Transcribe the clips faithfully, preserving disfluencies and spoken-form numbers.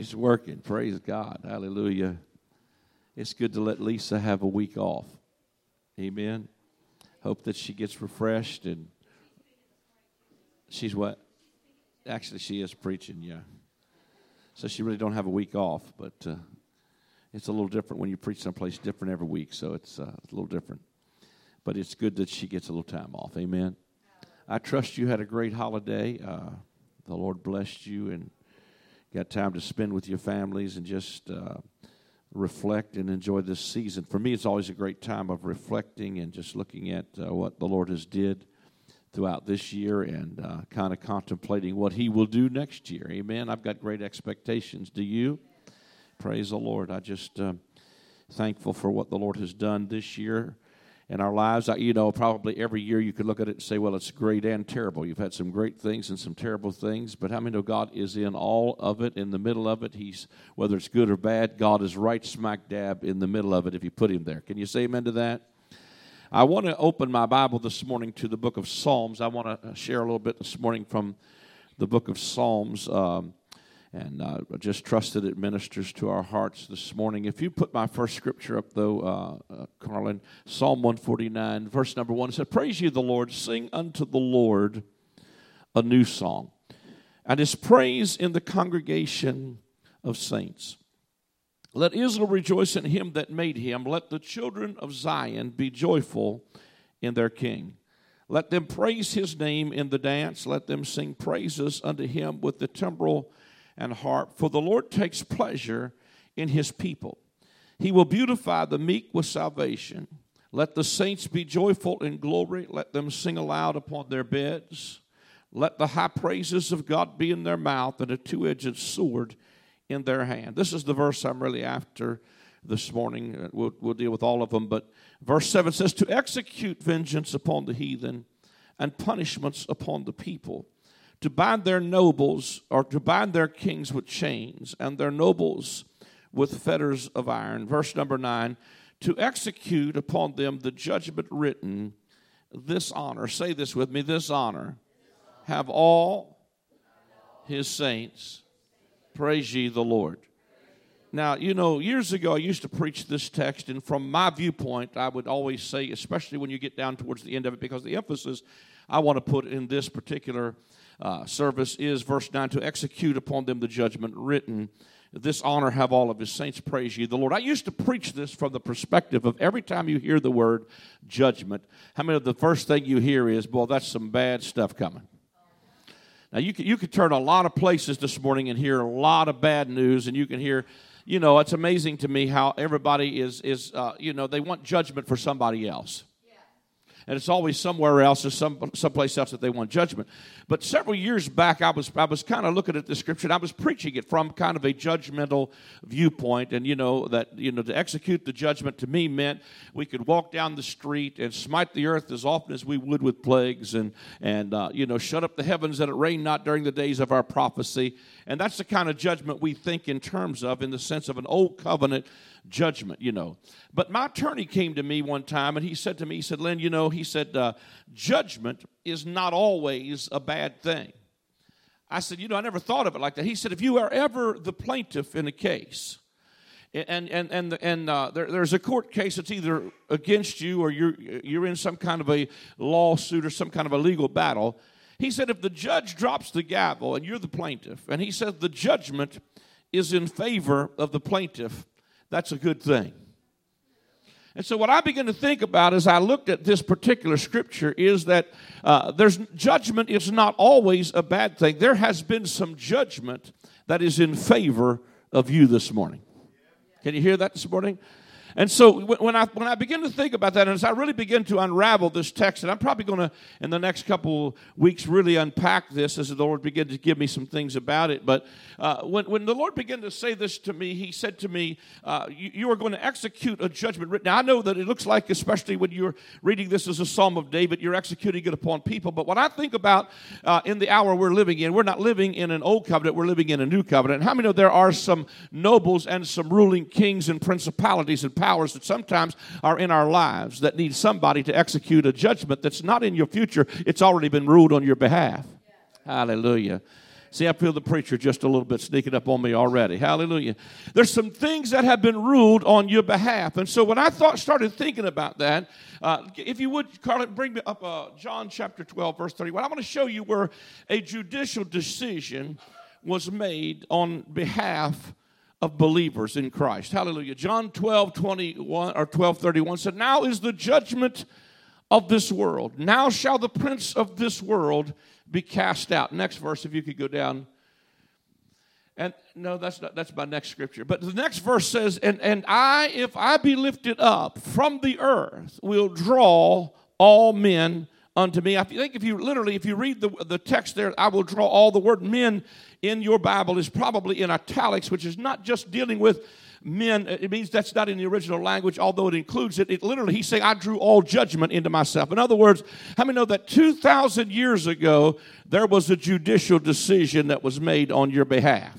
It's working. Praise God. Hallelujah. It's good to let Lisa have a week off. Amen. Hope that she gets refreshed and she's what? Actually, she is preaching, yeah. So she really don't have a week off, but uh, it's a little different when you preach someplace different every week, so it's, uh, it's a little different. But it's good that she gets a little time off. Amen. I trust you had a great holiday. Uh, the Lord blessed you and got time to spend with your families and just uh, reflect and enjoy this season. For me, it's always a great time of reflecting and just looking at uh, what the Lord has did throughout this year and uh, kind of contemplating what He will do next year. Amen. I've got great expectations. Do you? Praise the Lord. I just uh, thankful for what the Lord has done this year in our lives. I, you know, probably every year you could look at it and say, well, it's great and terrible. You've had some great things and some terrible things, but how many know God is in all of it, in the middle of it? He's, whether it's good or bad, God is right smack dab in the middle of it if you put Him there. Can you say amen to that? I want to open my Bible this morning to the book of Psalms. I want to share a little bit this morning from the book of Psalms, um, and uh, I just trust that it ministers to our hearts this morning. If you put my first scripture up, though, uh, uh, Carlin, Psalm one forty-nine, verse number one, it said, "Praise ye the Lord, sing unto the Lord a new song, and His praise in the congregation of saints. Let Israel rejoice in Him that made him. Let the children of Zion be joyful in their King. Let them praise His name in the dance. Let them sing praises unto Him with the timbrel and harp. For the Lord takes pleasure in His people. He will beautify the meek with salvation. Let the saints be joyful in glory. Let them sing aloud upon their beds. Let the high praises of God be in their mouth and a two-edged sword in their hand." This is the verse I'm really after this morning. We'll, we'll deal with all of them. But verse seven says, "To execute vengeance upon the heathen and punishments upon the people, to bind their nobles, or to bind their kings with chains, and their nobles with fetters of iron." Verse number nine, "To execute upon them the judgment written, this honor," say this with me, "this honor, have all His saints. Praise ye the Lord." Now, you know, years ago I used to preach this text, and from my viewpoint, I would always say, especially when you get down towards the end of it, because the emphasis I want to put in this particular uh, service is verse nine, "To execute upon them the judgment written, this honor have all of His saints, praise ye the Lord." I used to preach this from the perspective of every time you hear the word judgment, how many of the first thing you hear is, boy, that's some bad stuff coming. Now, you could, you could turn a lot of places this morning and hear a lot of bad news, and you can hear, you know, it's amazing to me how everybody is, is uh, you know, they want judgment for somebody else. And it's always somewhere else or some someplace else that they want judgment. But several years back, I was I was kind of looking at the scripture, and I was preaching it from kind of a judgmental viewpoint. And, you know, that, you know, to execute the judgment to me meant we could walk down the street and smite the earth as often as we would with plagues and, and uh, you know, shut up the heavens that it rain not during the days of our prophecy. And that's the kind of judgment we think in terms of, in the sense of an old covenant judgment, you know. But my attorney came to me one time, and he said to me, he said, "Len, you know," he said, uh, "judgment is not always a bad thing." I said, "You know, I never thought of it like that." He said, "If you are ever the plaintiff in a case, and and and and uh, there, there's a court case that's either against you or you're you're in some kind of a lawsuit or some kind of a legal battle," he said, "if the judge drops the gavel and you're the plaintiff, and he said the judgment is in favor of the plaintiff, that's a good thing." And so what I began to think about as I looked at this particular scripture is that uh, there's judgment is not always a bad thing. There has been some judgment that is in favor of you this morning. Can you hear that this morning? And so when I when I begin to think about that, and as I really begin to unravel this text, and I'm probably going to, in the next couple weeks, really unpack this as the Lord began to give me some things about it. But uh, when, when the Lord began to say this to me, He said to me, uh, you, you are going to execute a judgment written. Now, I know that it looks like, especially when you're reading this as a Psalm of David, you're executing it upon people. But what I think about uh, in the hour we're living in, we're not living in an old covenant, we're living in a new covenant. And how many know there are some nobles and some ruling kings and principalities and powers that sometimes are in our lives that need somebody to execute a judgment that's not in your future. It's already been ruled on your behalf. Yeah. Hallelujah. See, I feel the preacher just a little bit sneaking up on me already. Hallelujah. There's some things that have been ruled on your behalf. And so when I thought, started thinking about that, uh, if you would, Carlin, bring me up uh, John chapter twelve, verse thirty-one. I want to show you where a judicial decision was made on behalf of believers in Christ. Hallelujah. John twelve, twenty-one, or twelve, thirty-one said, now is the judgment of this world. Now shall the prince of this world be cast out. Next verse, if you could go down. And no, that's not, that's my next scripture. But the next verse says, and, and I, if I be lifted up from the earth, will draw all men unto me. I think if you literally, if you read the, the text there, I will draw all, the word men in your Bible is probably in italics, which is not just dealing with men. It means that's not in the original language, although it includes it. It literally, he's saying, I drew all judgment into myself. In other words, how many know that two thousand years ago, there was a judicial decision that was made on your behalf?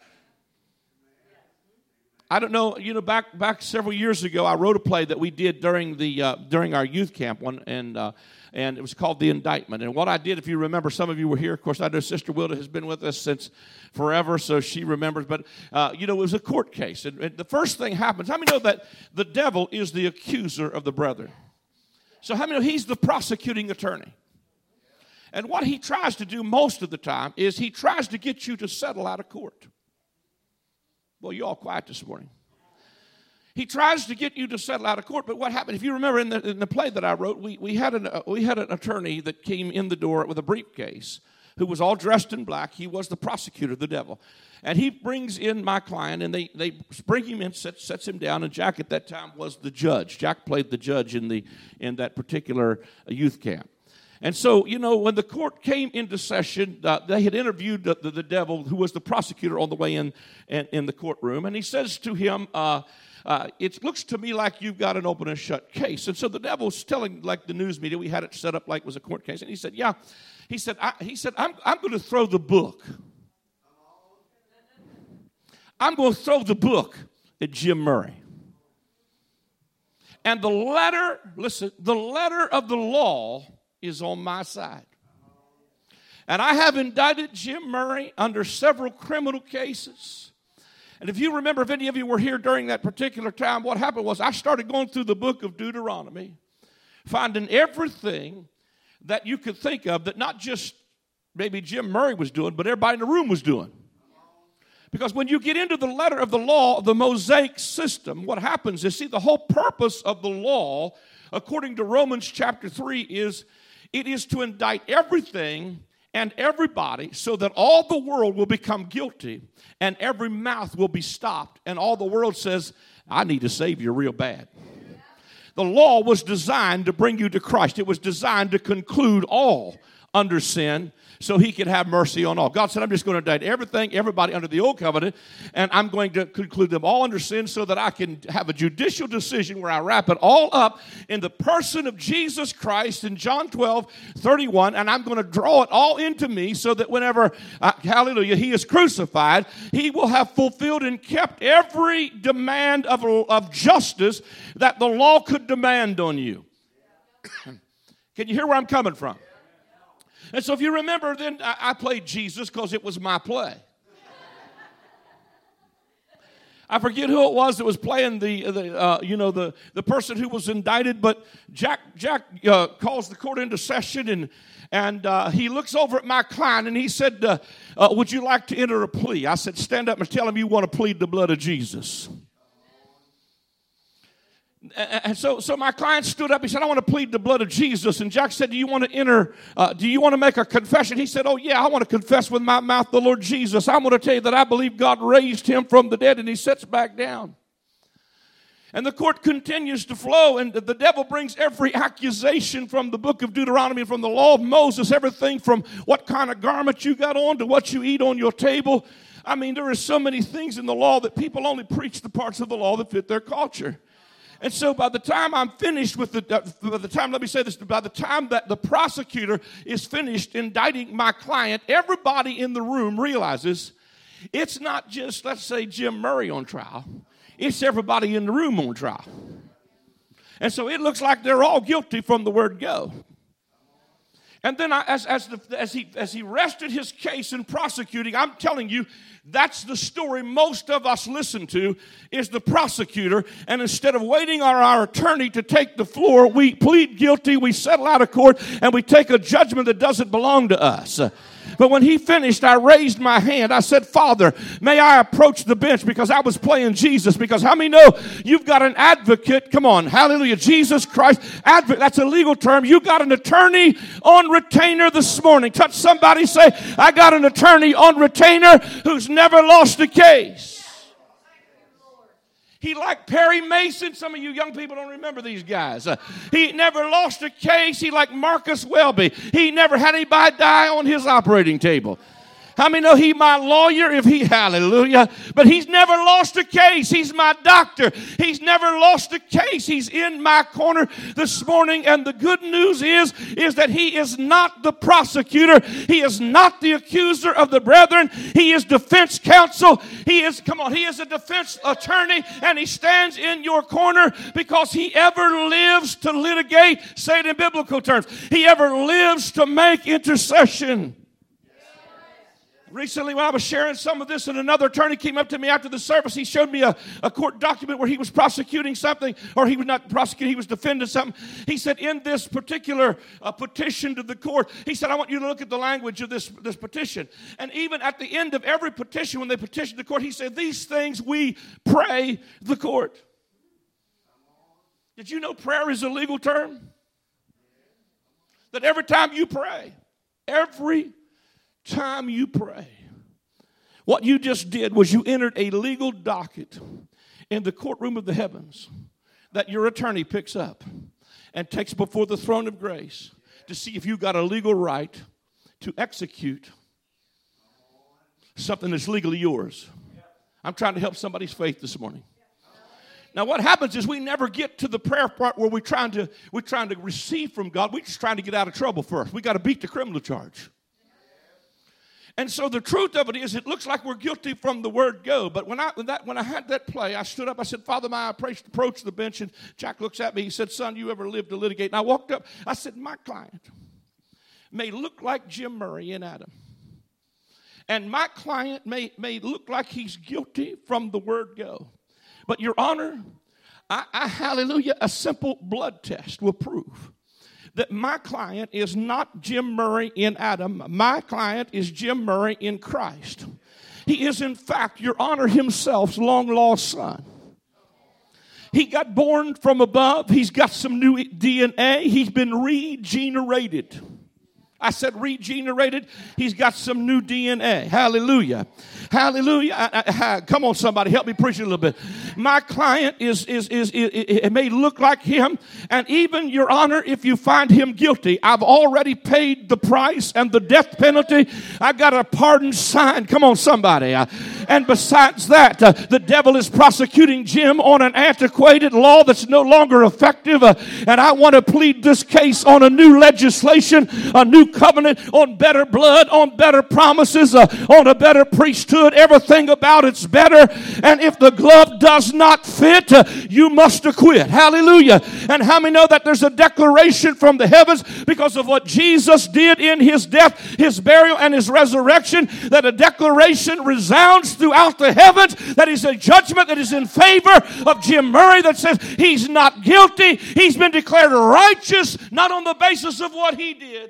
I don't know, you know, back back several years ago, I wrote a play that we did during the uh, during our youth camp one, and uh, and it was called The Indictment. And what I did, if you remember, some of you were here. Of course, I know Sister Wilda has been with us since forever, so she remembers. But uh, you know, it was a court case, and, and the first thing happens. How many know that the devil is the accuser of the brethren? So how many know he's the prosecuting attorney? And what he tries to do most of the time is he tries to get you to settle out of court. Well, you all quiet this morning. He tries to get you to settle out of court, but what happened? If you remember in the, in the play that I wrote, we, we, had an, uh, we had an attorney that came in the door with a briefcase who was all dressed in black. He was the prosecutor, the devil. And he brings in my client, and they, they bring him in, set, sets him down, and Jack at that time was the judge. Jack played the judge in, the, in that particular youth camp. And so, you know, when the court came into session, uh, they had interviewed the, the, the devil, who was the prosecutor, on the way in in, in the courtroom. And he says to him, uh, uh, it looks to me like you've got an open and shut case. And so the devil's telling, like the news media, we had it set up like it was a court case. And he said, yeah. He said, I, he said, I'm, I'm going to throw the book. I'm going to throw the book at Jim Murray. And the letter, listen, the letter of the law is on my side. And I have indicted Jim Murray under several criminal cases. And if you remember, if any of you were here during that particular time, what happened was I started going through the book of Deuteronomy, finding everything that you could think of that not just maybe Jim Murray was doing, but everybody in the room was doing. Because when you get into the letter of the law, the Mosaic system, what happens is, see, the whole purpose of the law, according to Romans chapter three, is it is to indict everything and everybody so that all the world will become guilty and every mouth will be stopped. And all the world says, I need a Savior real bad. The law was designed to bring you to Christ. It was designed to conclude all under sin so he could have mercy on all. God said, I'm just going to indict everything, everybody under the old covenant, and I'm going to conclude them all under sin so that I can have a judicial decision where I wrap it all up in the person of Jesus Christ in John twelve, thirty-one, and I'm going to draw it all into me so that whenever, uh, hallelujah, he is crucified, he will have fulfilled and kept every demand of, of justice that the law could demand on you. Can you hear where I'm coming from? And so if you remember, then I, I played Jesus because it was my play. I forget who it was that was playing the, the uh, you know, the, the person who was indicted, but Jack Jack uh, calls the court into session, and and uh, he looks over at my client, and he said, uh, uh, would you like to enter a plea? I said, stand up and tell him you want to plead the blood of Jesus. And so, so my client stood up. He said, I want to plead the blood of Jesus. And Jack said, do you want to enter, uh, do you want to make a confession? He said, oh, yeah, I want to confess with my mouth the Lord Jesus. I'm going to tell you that I believe God raised him from the dead. And he sits back down. And the court continues to flow. And the devil brings every accusation from the book of Deuteronomy, from the law of Moses, everything from what kind of garment you got on to what you eat on your table. I mean, there are so many things in the law that people only preach the parts of the law that fit their culture. And so by the time I'm finished with the, uh, by the time, let me say this, by the time that the prosecutor is finished indicting my client, everybody in the room realizes it's not just, let's say, Jim Murray on trial. It's everybody in the room on trial. And so it looks like they're all guilty from the word go. And then I, as, as, the, as, he, as he rested his case in prosecuting, I'm telling you, that's the story most of us listen to, is the prosecutor. And instead of waiting on our attorney to take the floor, we plead guilty, we settle out of court, and we take a judgment that doesn't belong to us. But when he finished, I raised my hand. I said, Father, may I approach the bench, because I was playing Jesus. Because how many know you've got an advocate? Come on, hallelujah, Jesus Christ. Advocate, that's a legal term. You got an attorney on retainer this morning. Touch somebody, say, I got an attorney on retainer who's never lost a case. He like Perry Mason. Some of you young people don't remember these guys. Uh, he never lost a case. He like Marcus Welby. He never had anybody die on his operating table. How many know he my lawyer? If he, hallelujah. But he's never lost a case. He's my doctor. He's never lost a case. He's in my corner this morning. And the good news is, is that he is not the prosecutor. He is not the accuser of the brethren. He is defense counsel. He is, come on, he is a defense attorney, and he stands in your corner because he ever lives to litigate. Say it in biblical terms. He ever lives to make intercession. Recently, when I was sharing some of this, and another attorney came up to me after the service, he showed me a, a court document where he was prosecuting something, or he was not prosecuting, he was defending something. He said, in this particular uh, petition to the court, he said, I want you to look at the language of this, this petition. And even at the end of every petition, when they petitioned the court, he said, these things we pray the court. Did you know prayer is a legal term? That every time you pray, every time you pray, what you just did was you entered a legal docket in the courtroom of the heavens that your attorney picks up and takes before the throne of grace to see if you got a legal right to execute something that's legally yours. I'm trying to help somebody's faith this morning. Now, what happens is we never get to the prayer part where we're trying to we're trying to receive from God. We're just trying to get out of trouble first. We got to beat the criminal charge. And so the truth of it is, it looks like we're guilty from the word go. But when I when, that, when I had that play, I stood up. I said, Father, may I approach, approach the bench? And Jack looks at me. He said, son, you ever lived to litigate? And I walked up. I said, my client may look like Jim Murray in Adam. And my client may, may look like he's guilty from the word go. But, Your Honor, I, I, hallelujah, a simple blood test will prove that my client is not Jim Murray in Adam. My client is Jim Murray in Christ. He is, in fact, Your Honor, himself's long-lost son. He got born from above. He's got some new D N A. He's been regenerated. I said regenerated. He's got some new D N A. Hallelujah. Hallelujah. I, I, I, come on, somebody. Help me preach a little bit. My client is, is, is, is, it may look like him. And even, Your Honor, if you find him guilty, I've already paid the price and the death penalty. I got a pardon signed. Come on, somebody. Uh, and besides that, uh, the devil is prosecuting Jim on an antiquated law that's no longer effective. Uh, and I want to plead this case on a new legislation, a new covenant, on better blood, on better promises, uh, on a better priesthood. Everything about it's better. And if the glove does not fit, uh, you must acquit. Hallelujah. And how many know that there's a declaration from the heavens because of what Jesus did in his death, his burial, and his resurrection, that a declaration resounds throughout the heavens that is a judgment that is in favor of Jim Murray, that says he's not guilty. He's been declared righteous, not on the basis of what he did,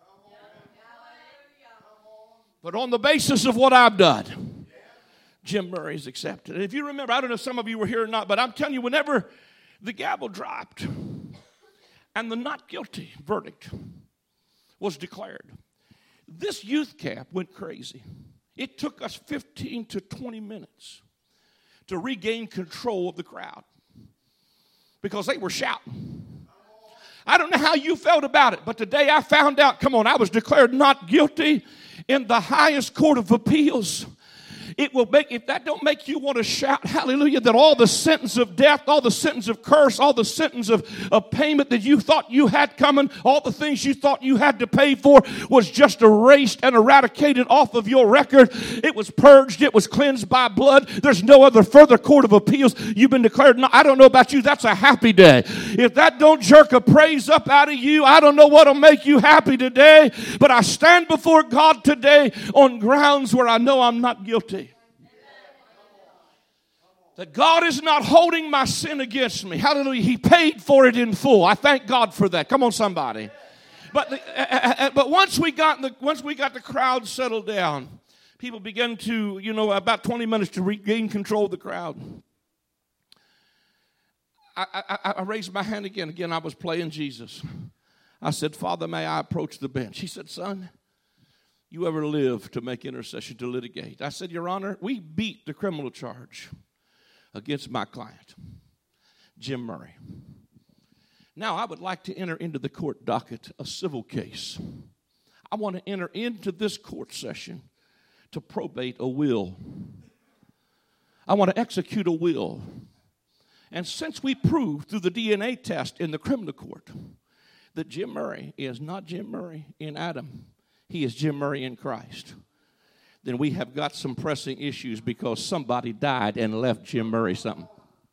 but on the basis of what I've done. Jim Murray is accepted. And if you remember, I don't know if some of you were here or not, but I'm telling you, whenever the gavel dropped and the not guilty verdict was declared, this youth camp went crazy. It took us fifteen to twenty minutes to regain control of the crowd because they were shouting. I don't know how you felt about it, but today I found out, come on, I was declared not guilty in the highest court of appeals. It will make, if that don't make you want to shout hallelujah, that all the sentence of death, all the sentence of curse, all the sentence of, of payment that you thought you had coming, all the things you thought you had to pay for was just erased and eradicated off of your record. It was purged. It was cleansed by blood. There's no other further court of appeals. You've been declared. No, I don't know about you. That's a happy day. If that don't jerk a praise up out of you, I don't know what'll make you happy today. But I stand before God today on grounds where I know I'm not guilty. That God is not holding my sin against me. Hallelujah. He paid for it in full. I thank God for that. Come on, somebody. But the, uh, uh, but once we got the once we got the crowd settled down, people began to, you know, about twenty minutes to regain control of the crowd. I, I, I raised my hand again. Again, I was playing Jesus. I said, Father, may I approach the bench? He said, son, you ever live to make intercession, to litigate? I said, Your Honor, we beat the criminal charge against my client, Jim Murray. Now, I would like to enter into the court docket a civil case. I want to enter into this court session to probate a will. I want to execute a will. And since we proved through the D N A test in the criminal court that Jim Murray is not Jim Murray in Adam, he is Jim Murray in Christ, then we have got some pressing issues because somebody died and left Jim Murray something.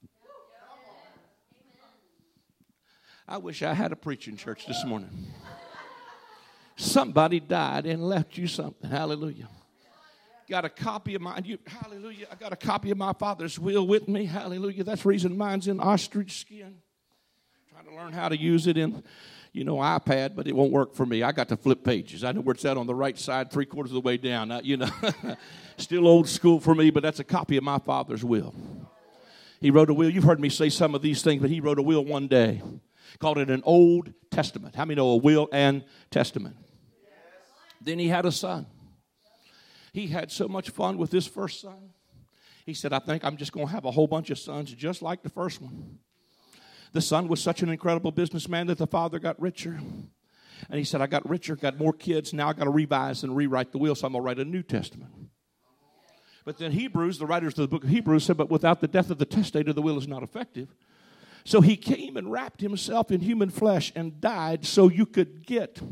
I wish I had a preaching church this morning. Somebody died and left you something. Hallelujah. Got a copy of my, you, hallelujah, I got a copy of my Father's will with me. Hallelujah. That's the reason mine's in ostrich skin. Trying to learn how to use it in, you know, iPad, but it won't work for me. I got to flip pages. I know where it's at on the right side, three quarters of the way down. Uh, you know, still old school for me, but that's a copy of my Father's will. He wrote a will. You've heard me say some of these things, but he wrote a will one day. Called it an Old Testament. How many know a will and testament? Yes. Then he had a son. He had so much fun with his first son. He said, I think I'm just going to have a whole bunch of sons just like the first one. The son was such an incredible businessman that the father got richer. And he said, I got richer, got more kids. Now I got to revise and rewrite the will, so I'm going to write a New Testament. But then Hebrews, the writers of the book of Hebrews said, but without the death of the testator, the will is not effective. So he came and wrapped himself in human flesh and died so you could get.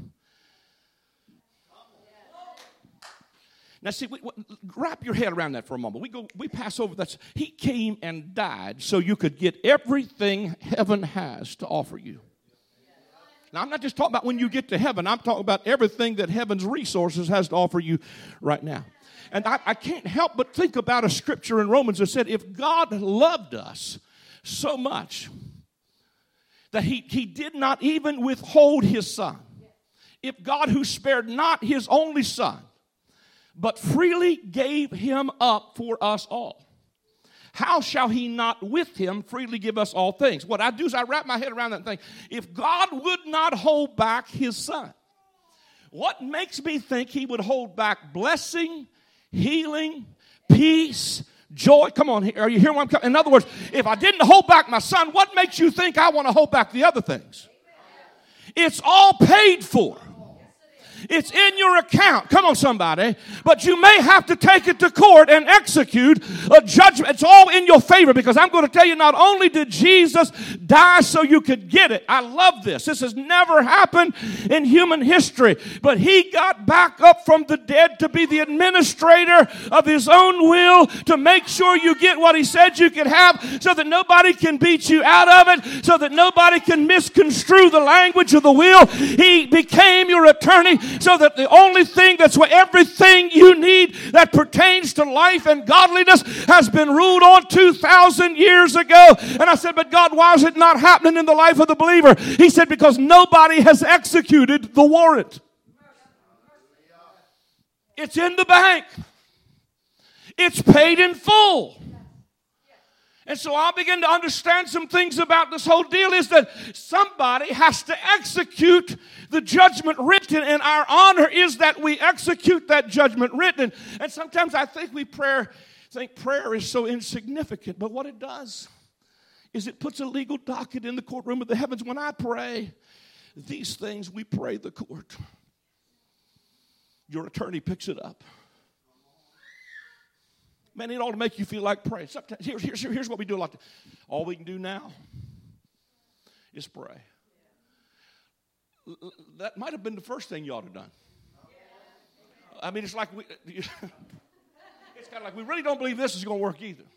Now, see, we, we, wrap your head around that for a moment. We go, we pass over that. He came and died so you could get everything heaven has to offer you. Now, I'm not just talking about when you get to heaven. I'm talking about everything that heaven's resources has to offer you right now. And I, I can't help but think about a scripture in Romans that said, if God loved us so much that he, he did not even withhold his son, if God who spared not his only son, but freely gave him up for us all, how shall he not with him freely give us all things? What I do is I wrap my head around that thing. If God would not hold back his son, what makes me think he would hold back blessing, healing, peace, joy? Come on, are you hearing what I'm coming? In other words, if I didn't hold back my son, what makes you think I want to hold back the other things? It's all paid for. It's in your account. Come on, somebody. But you may have to take it to court and execute a judgment. It's all in your favor, because I'm going to tell you, not only did Jesus die so you could get it. I love this. This has never happened in human history. But he got back up from the dead to be the administrator of his own will, to make sure you get what he said you could have, so that nobody can beat you out of it, so that nobody can misconstrue the language of the will. He became your attorney, so that the only thing that's what everything you need that pertains to life and godliness has been ruled on two thousand years ago. And I said, but God, why is it not happening in the life of the believer? He said, because nobody has executed the warrant. It's in the bank. It's paid in full. And so I begin to understand some things about this whole deal, is that somebody has to execute the judgment written, and our honor is that we execute that judgment written. And sometimes I think we prayer, think prayer is so insignificant, but what it does is it puts a legal docket in the courtroom of the heavens. When I pray these things, we pray the court. Your attorney picks it up. Man, it ought to make you feel like praying. Sometimes, here, here's, here's what we do a lot. All we can do now is pray. That might have been the first thing you ought to have done. I mean, it's like we, it's kind of like we really don't believe this is going to work either.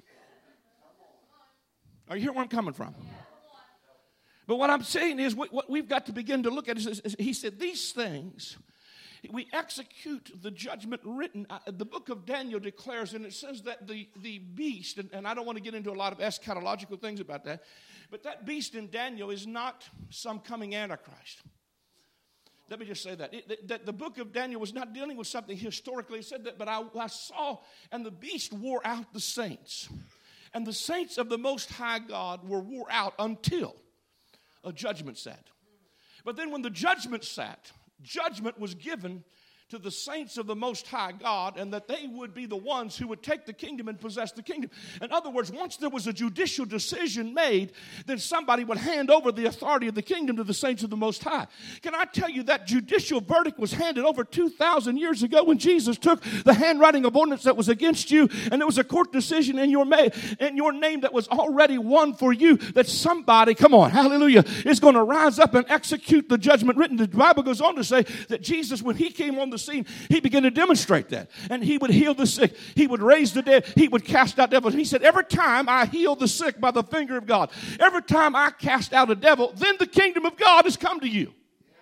Are you hearing where I'm coming from? But what I'm saying is what we've got to begin to look at is, is he said these things, we execute the judgment written. The book of Daniel declares, and it says that the, the beast, and, and I don't want to get into a lot of eschatological things about that, but that beast in Daniel is not some coming Antichrist. Let me just say that. It, that the book of Daniel was not dealing with something historically. It said that, but I, I saw, and the beast wore out the saints. And the saints of the Most High God were wore out until a judgment sat. But then when the judgment sat, judgment was given to the saints of the Most High God, and that they would be the ones who would take the kingdom and possess the kingdom. In other words, once there was a judicial decision made, then somebody would hand over the authority of the kingdom to the saints of the Most High. Can I tell you that judicial verdict was handed over two thousand years ago when Jesus took the handwriting of ordinance that was against you, and there was a court decision in your, ma- in your name that was already won for you, that somebody, come on, hallelujah, is going to rise up and execute the judgment written. The Bible goes on to say that Jesus, when he came on the scene, he began to demonstrate that. And he would heal the sick. He would raise the dead. He would cast out devils. He said, every time I heal the sick by the finger of God, every time I cast out a devil, then the kingdom of God has come to you.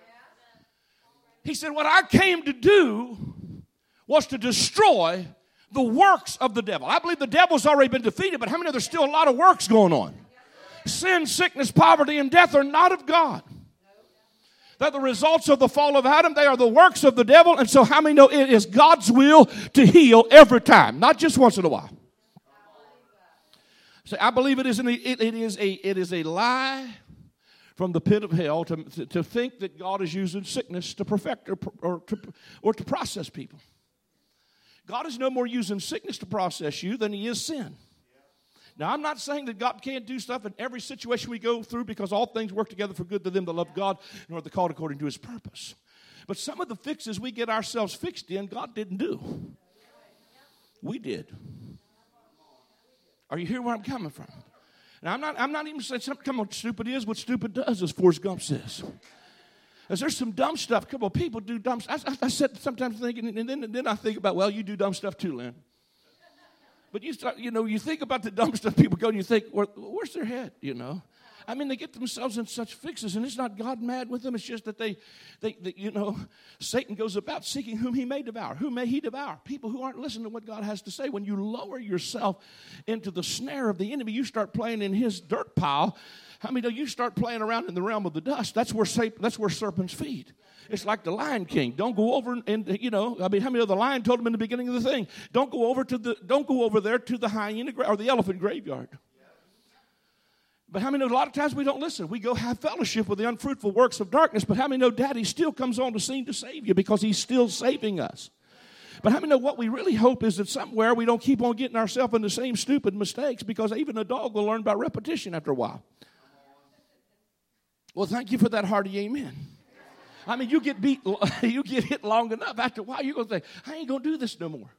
He said, what I came to do was to destroy the works of the devil. I believe the devil's already been defeated, but how many of there's still a lot of works going on? Sin, sickness, poverty, and death are not of God. That the results of the fall of Adam, they are the works of the devil. And so how many know it is God's will to heal every time, not just once in a while? So I believe it is, an, it, it is, a, it is a lie from the pit of hell to, to, to think that God is using sickness to perfect or, or, to, or to process people. God is no more using sickness to process you than he is sin. Now, I'm not saying that God can't do stuff in every situation we go through, because all things work together for good to them that love God and are called according to his purpose. But some of the fixes we get ourselves fixed in, God didn't do. We did. Are you hearing where I'm coming from? Now, I'm not, I'm not even saying something, come on, stupid is what stupid does, as Forrest Gump says. As there's some dumb stuff. Come on, people do dumb stuff. I, I, I sit sometimes thinking, and then, and then I think about, well, you do dumb stuff too, Lynn. But you start, you know, you think about the dumb stuff people go and you think, Where, where's their head, you know? I mean, they get themselves in such fixes, and it's not God mad with them. It's just that they, they, they, you know, Satan goes about seeking whom he may devour. Who may he devour? People who aren't listening to what God has to say. When you lower yourself into the snare of the enemy, you start playing in his dirt pile. I mean, you start playing around in the realm of the dust. That's where that's where serpents feed. It's like the Lion King. Don't go over and, you know, I mean, how many of the lion told him in the beginning of the thing? Don't go over to the, don't go over there to the hyena or the elephant graveyard. But how many know a lot of times we don't listen? We go have fellowship with the unfruitful works of darkness, but how many know Daddy still comes on the scene to save you because he's still saving us? But how many know what we really hope is that somewhere we don't keep on getting ourselves in the same stupid mistakes, because even a dog will learn by repetition after a while. Well, thank you for that hearty amen. I mean, you get beat, you get hit long enough. After a while, you're going to think, I ain't going to do this no more.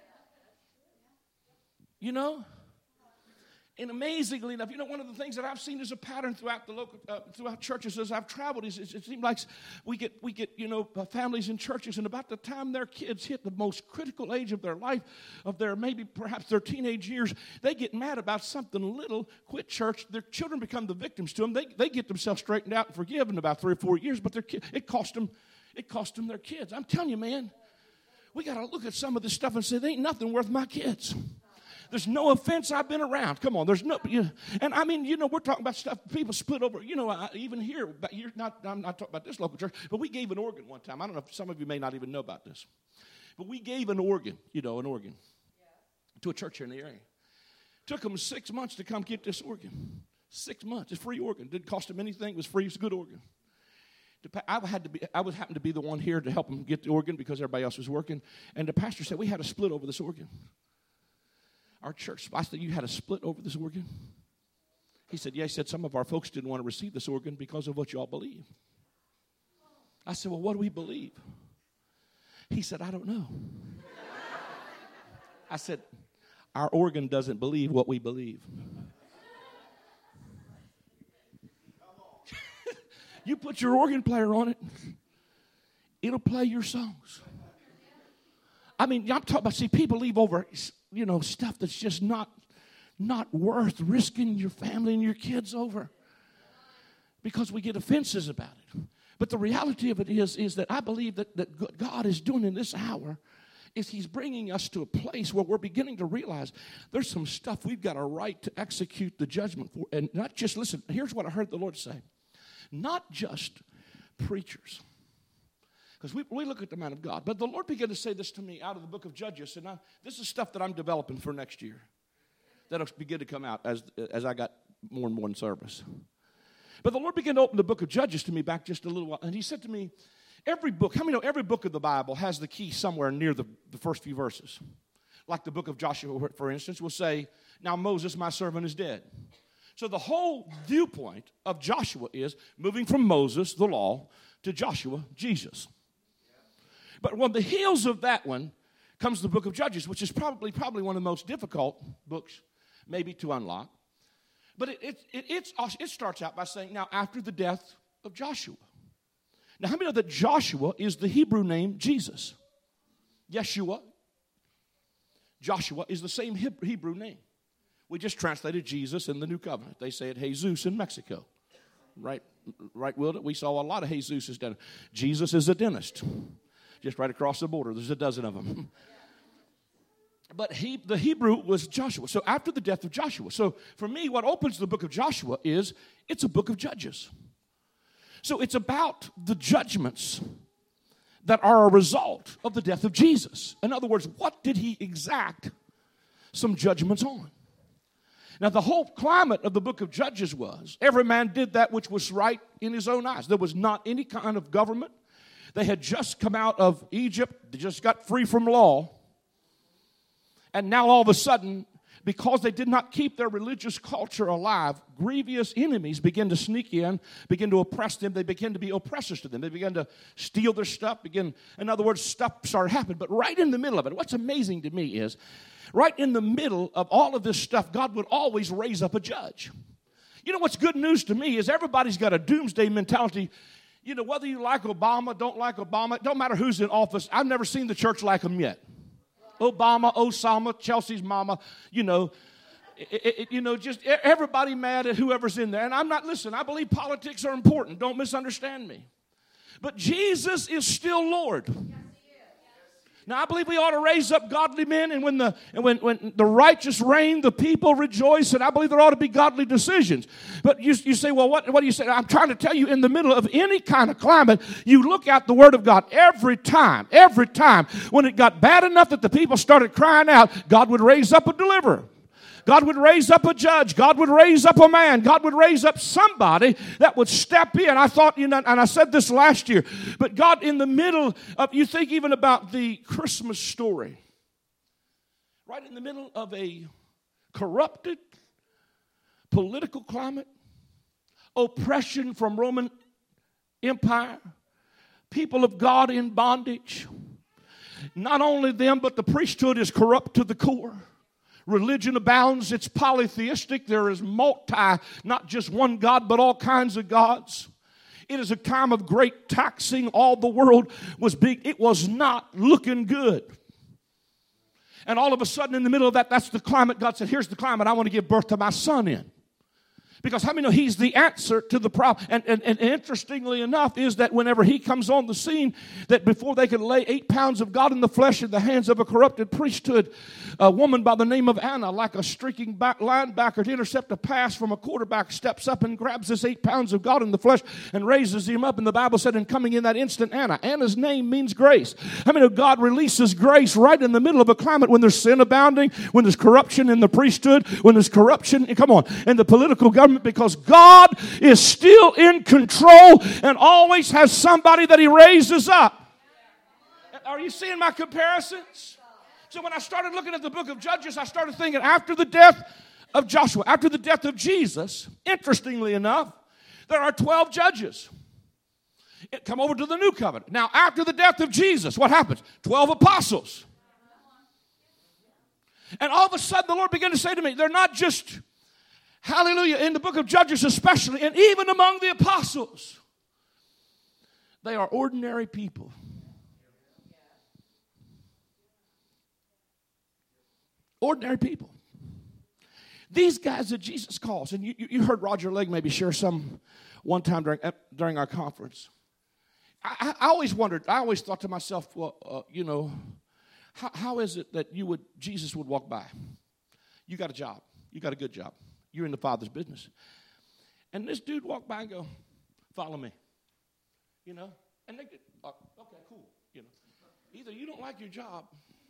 You know? And amazingly enough, you know, one of the things that I've seen as a pattern throughout the local, uh, throughout churches as I've traveled is it, it seems like we get, we get, you know, families in churches, and about the time their kids hit the most critical age of their life, of their maybe perhaps their teenage years, they get mad about something little, quit church. Their children become the victims to them. They they get themselves straightened out and forgiven in about three or four years, but their it cost them, it cost them their kids. I'm telling you, man, we got to look at some of this stuff and say, there ain't nothing worth my kids. There's no offense I've been around. Come on, there's no, you know, and I mean, you know, we're talking about stuff people split over. You know, I, even here, but you're not. I'm not talking about this local church, but we gave an organ one time. I don't know if some of you may not even know about this, but we gave an organ. You know, an organ yeah. to a church here in the area. Took them six months to come get this organ. Six months. It's a free organ. Didn't cost them anything. It was free. It's a good organ. I had to be. I was happened to be the one here to help them get the organ because everybody else was working. And the pastor said we had a split over this organ. Our church, I said, you had a split over this organ? He said, yeah. He said, some of our folks didn't want to receive this organ because of what y'all believe. I said, well, what do we believe? He said, I don't know. I said, our organ doesn't believe what we believe. You put your organ player on it, it'll play your songs. I mean, I'm talking about, see, people leave over, you know, stuff that's just not, not worth risking your family and your kids over because we get offenses about it. But the reality of it is, is that I believe that, that what God is doing in this hour is he's bringing us to a place where we're beginning to realize there's some stuff we've got a right to execute the judgment for. And not just, listen, here's what I heard the Lord say. Not just preachers. Because we, we look at the man of God. But the Lord began to say this to me out of the book of Judges. And I, this is stuff that I'm developing for next year. That'll begin to come out as, as I got more and more in service. But the Lord began to open the book of Judges to me back just a little while. And he said to me, every book, how many know every book of the Bible has the key somewhere near the, the first few verses? Like the book of Joshua, for instance, will say, now Moses, my servant, is dead. So the whole viewpoint of Joshua is moving from Moses, the law, to Joshua, Jesus. But on the heels of that one comes the book of Judges, which is probably probably one of the most difficult books maybe to unlock. But it, it, it, it's, it starts out by saying, now after the death of Joshua. Now how many know that Joshua is the Hebrew name Jesus? Yeshua. Joshua is the same Hebrew name. We just translated Jesus in the New Covenant. They say it Jesus in Mexico. Right, right, Wilda? We saw a lot of Jesuses down there. Jesus is a dentist. Just right across the border. There's a dozen of them. But he, the Hebrew was Joshua. So after the death of Joshua. So for me, what opens the book of Joshua is it's a book of judges. So it's about the judgments that are a result of the death of Jesus. In other words, what did he exact some judgments on? Now, the whole climate of the book of Judges was every man did that which was right in his own eyes. There was not any kind of government. They had just come out of Egypt. They just got free from law. And now all of a sudden, because they did not keep their religious culture alive, grievous enemies began to sneak in, begin to oppress them. They began to be oppressors to them. They began to steal their stuff. Begin, in other words, stuff started happening. But right in the middle of it, what's amazing to me is, right in the middle of all of this stuff, God would always raise up a judge. You know what's good news to me is everybody's got a doomsday mentality. You know, whether you like Obama, don't like Obama, it don't matter who's in office. I've never seen the church like him yet. Obama, Osama, Chelsea's mama, you know, it, it, you know, just everybody mad at whoever's in there. And I'm not, listen, I believe politics are important. Don't misunderstand me. But Jesus is still Lord. Now, I believe we ought to raise up godly men, and when the and when, when the righteous reign, the people rejoice, and I believe there ought to be godly decisions. But you, you say, well, what, what do you say? I'm trying to tell you, in the middle of any kind of climate, you look at the Word of God every time, every time. When it got bad enough that the people started crying out, God would raise up a deliverer. God would raise up a judge. God would raise up a man. God would raise up somebody that would step in. I thought, you know, and I said this last year, but God in the middle of, you think even about the Christmas story, right in the middle of a corrupted political climate, oppression from Roman Empire, people of God in bondage. Not only them, but the priesthood is corrupt to the core. Religion abounds. It's polytheistic. There is multi, not just one God, but all kinds of gods. It is a time of great taxing. All the world was big. It was not looking good. And all of a sudden, in the middle of that, that's the climate. God said, here's the climate I want to give birth to my son in. Because how many know he's the answer to the problem? And, and, and interestingly enough is that whenever he comes on the scene, that before they could lay eight pounds of God in the flesh in the hands of a corrupted priesthood, a woman by the name of Anna, like a streaking back linebacker to intercept a pass from a quarterback, steps up and grabs this eight pounds of God in the flesh and raises him up. And the Bible said, and coming in that instant, Anna. Anna's name means grace. How many know God releases grace right in the middle of a climate when there's sin abounding, when there's corruption in the priesthood, when there's corruption, come on, in the political government, because God is still in control and always has somebody that he raises up. Are you seeing my comparisons? So when I started looking at the book of Judges, I started thinking after the death of Joshua, after the death of Jesus, interestingly enough, there are twelve judges. It come over to the new covenant. Now, after the death of Jesus, what happens? twelve apostles. And all of a sudden the Lord began to say to me, they're not just, hallelujah, in the book of Judges especially, and even among the apostles, they are ordinary people. Ordinary people. These guys that Jesus calls, and you, you heard Roger Legg maybe share some one time during, during our conference. I, I always wondered, I always thought to myself, well, uh, you know, how, how is it that you would, Jesus would walk by? You got a job. You got a good job. You're in the Father's business. And this dude walked by and go, follow me. You know? And they get, uh, okay, cool. You know, either you don't like your job.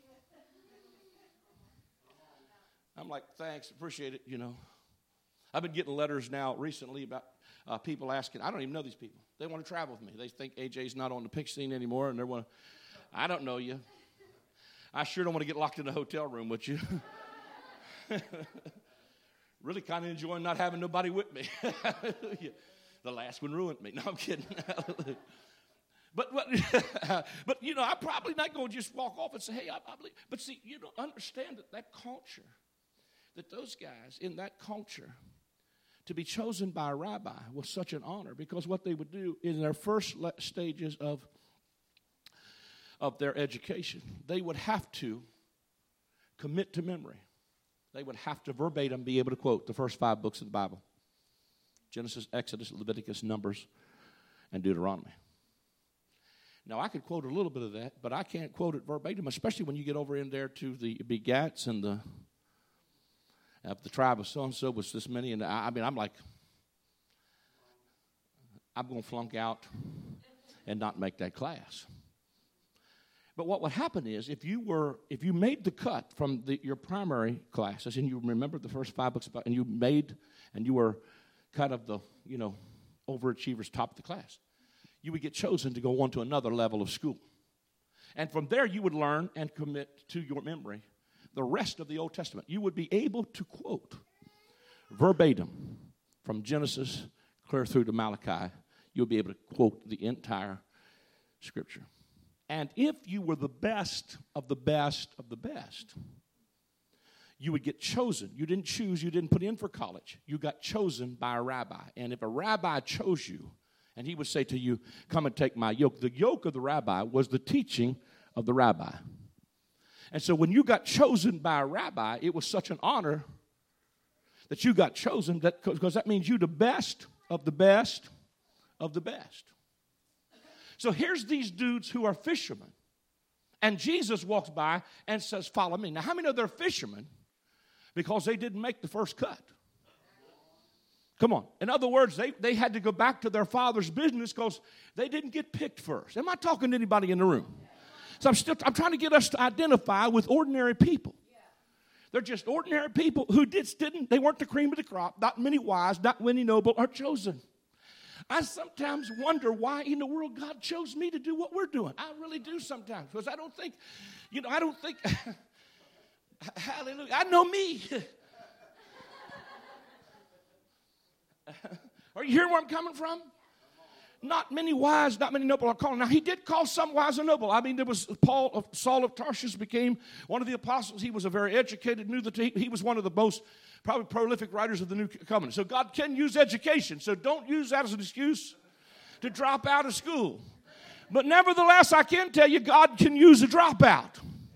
I'm like, thanks, appreciate it, you know. I've been getting letters now recently about uh, people asking, I don't even know these people. They want to travel with me. They think A J's not on the pitch scene anymore, and they want to, I don't know you. I sure don't want to get locked in a hotel room with you. Really kind of enjoying not having nobody with me. The last one ruined me. No, I'm kidding. But, but, but, you know, I'm probably not going to just walk off and say, hey, I, I believe. But see, you don't understand that that culture, that those guys in that culture, to be chosen by a rabbi was such an honor, because what they would do in their first stages of, of their education, they would have to commit to memory. They would have to verbatim be able to quote the first five books of the Bible: Genesis, Exodus, Leviticus, Numbers, and Deuteronomy. Now, I could quote a little bit of that, but I can't quote it verbatim, especially when you get over in there to the begats and the of the tribe of so-and-so was this many. And I, I mean, I'm like, I'm going to flunk out and not make that class. But what would happen is, if you were, if you made the cut from the, your primary classes, and you remembered the first five books, about, and you made, and you were kind of the, you know, overachievers, top of the class, you would get chosen to go on to another level of school. And from there, you would learn and commit to your memory the rest of the Old Testament. You would be able to quote verbatim from Genesis clear through to Malachi. You'll be able to quote the entire Scripture. And if you were the best of the best of the best, you would get chosen. You didn't choose, you didn't put in for college. You got chosen by a rabbi. And if a rabbi chose you, and he would say to you, come and take my yoke, the yoke of the rabbi was the teaching of the rabbi. And so when you got chosen by a rabbi, it was such an honor that you got chosen, that because that means you the best of the best of the best. So here's these dudes who are fishermen. And Jesus walks by and says, follow me. Now, how many know they're fishermen because they didn't make the first cut? Come on. In other words, they, they had to go back to their father's business because they didn't get picked first. Am I talking to anybody in the room? So I'm still I'm trying to get us to identify with ordinary people. They're just ordinary people who did, didn't, they weren't the cream of the crop. Not many wise, not many noble are chosen. I sometimes wonder why in the world God chose me to do what we're doing. I really do sometimes, because I don't think, you know, I don't think, hallelujah, I know me. Are you hearing where I'm coming from? Not many wise, not many noble are called. Now, he did call some wise and noble. I mean, there was Paul, of Saul of Tarsus became one of the apostles. He was a very educated, knew that he, he was one of the most probably prolific writers of the New Covenant. So God can use education. So don't use that as an excuse to drop out of school. But nevertheless, I can tell you, God can use a dropout.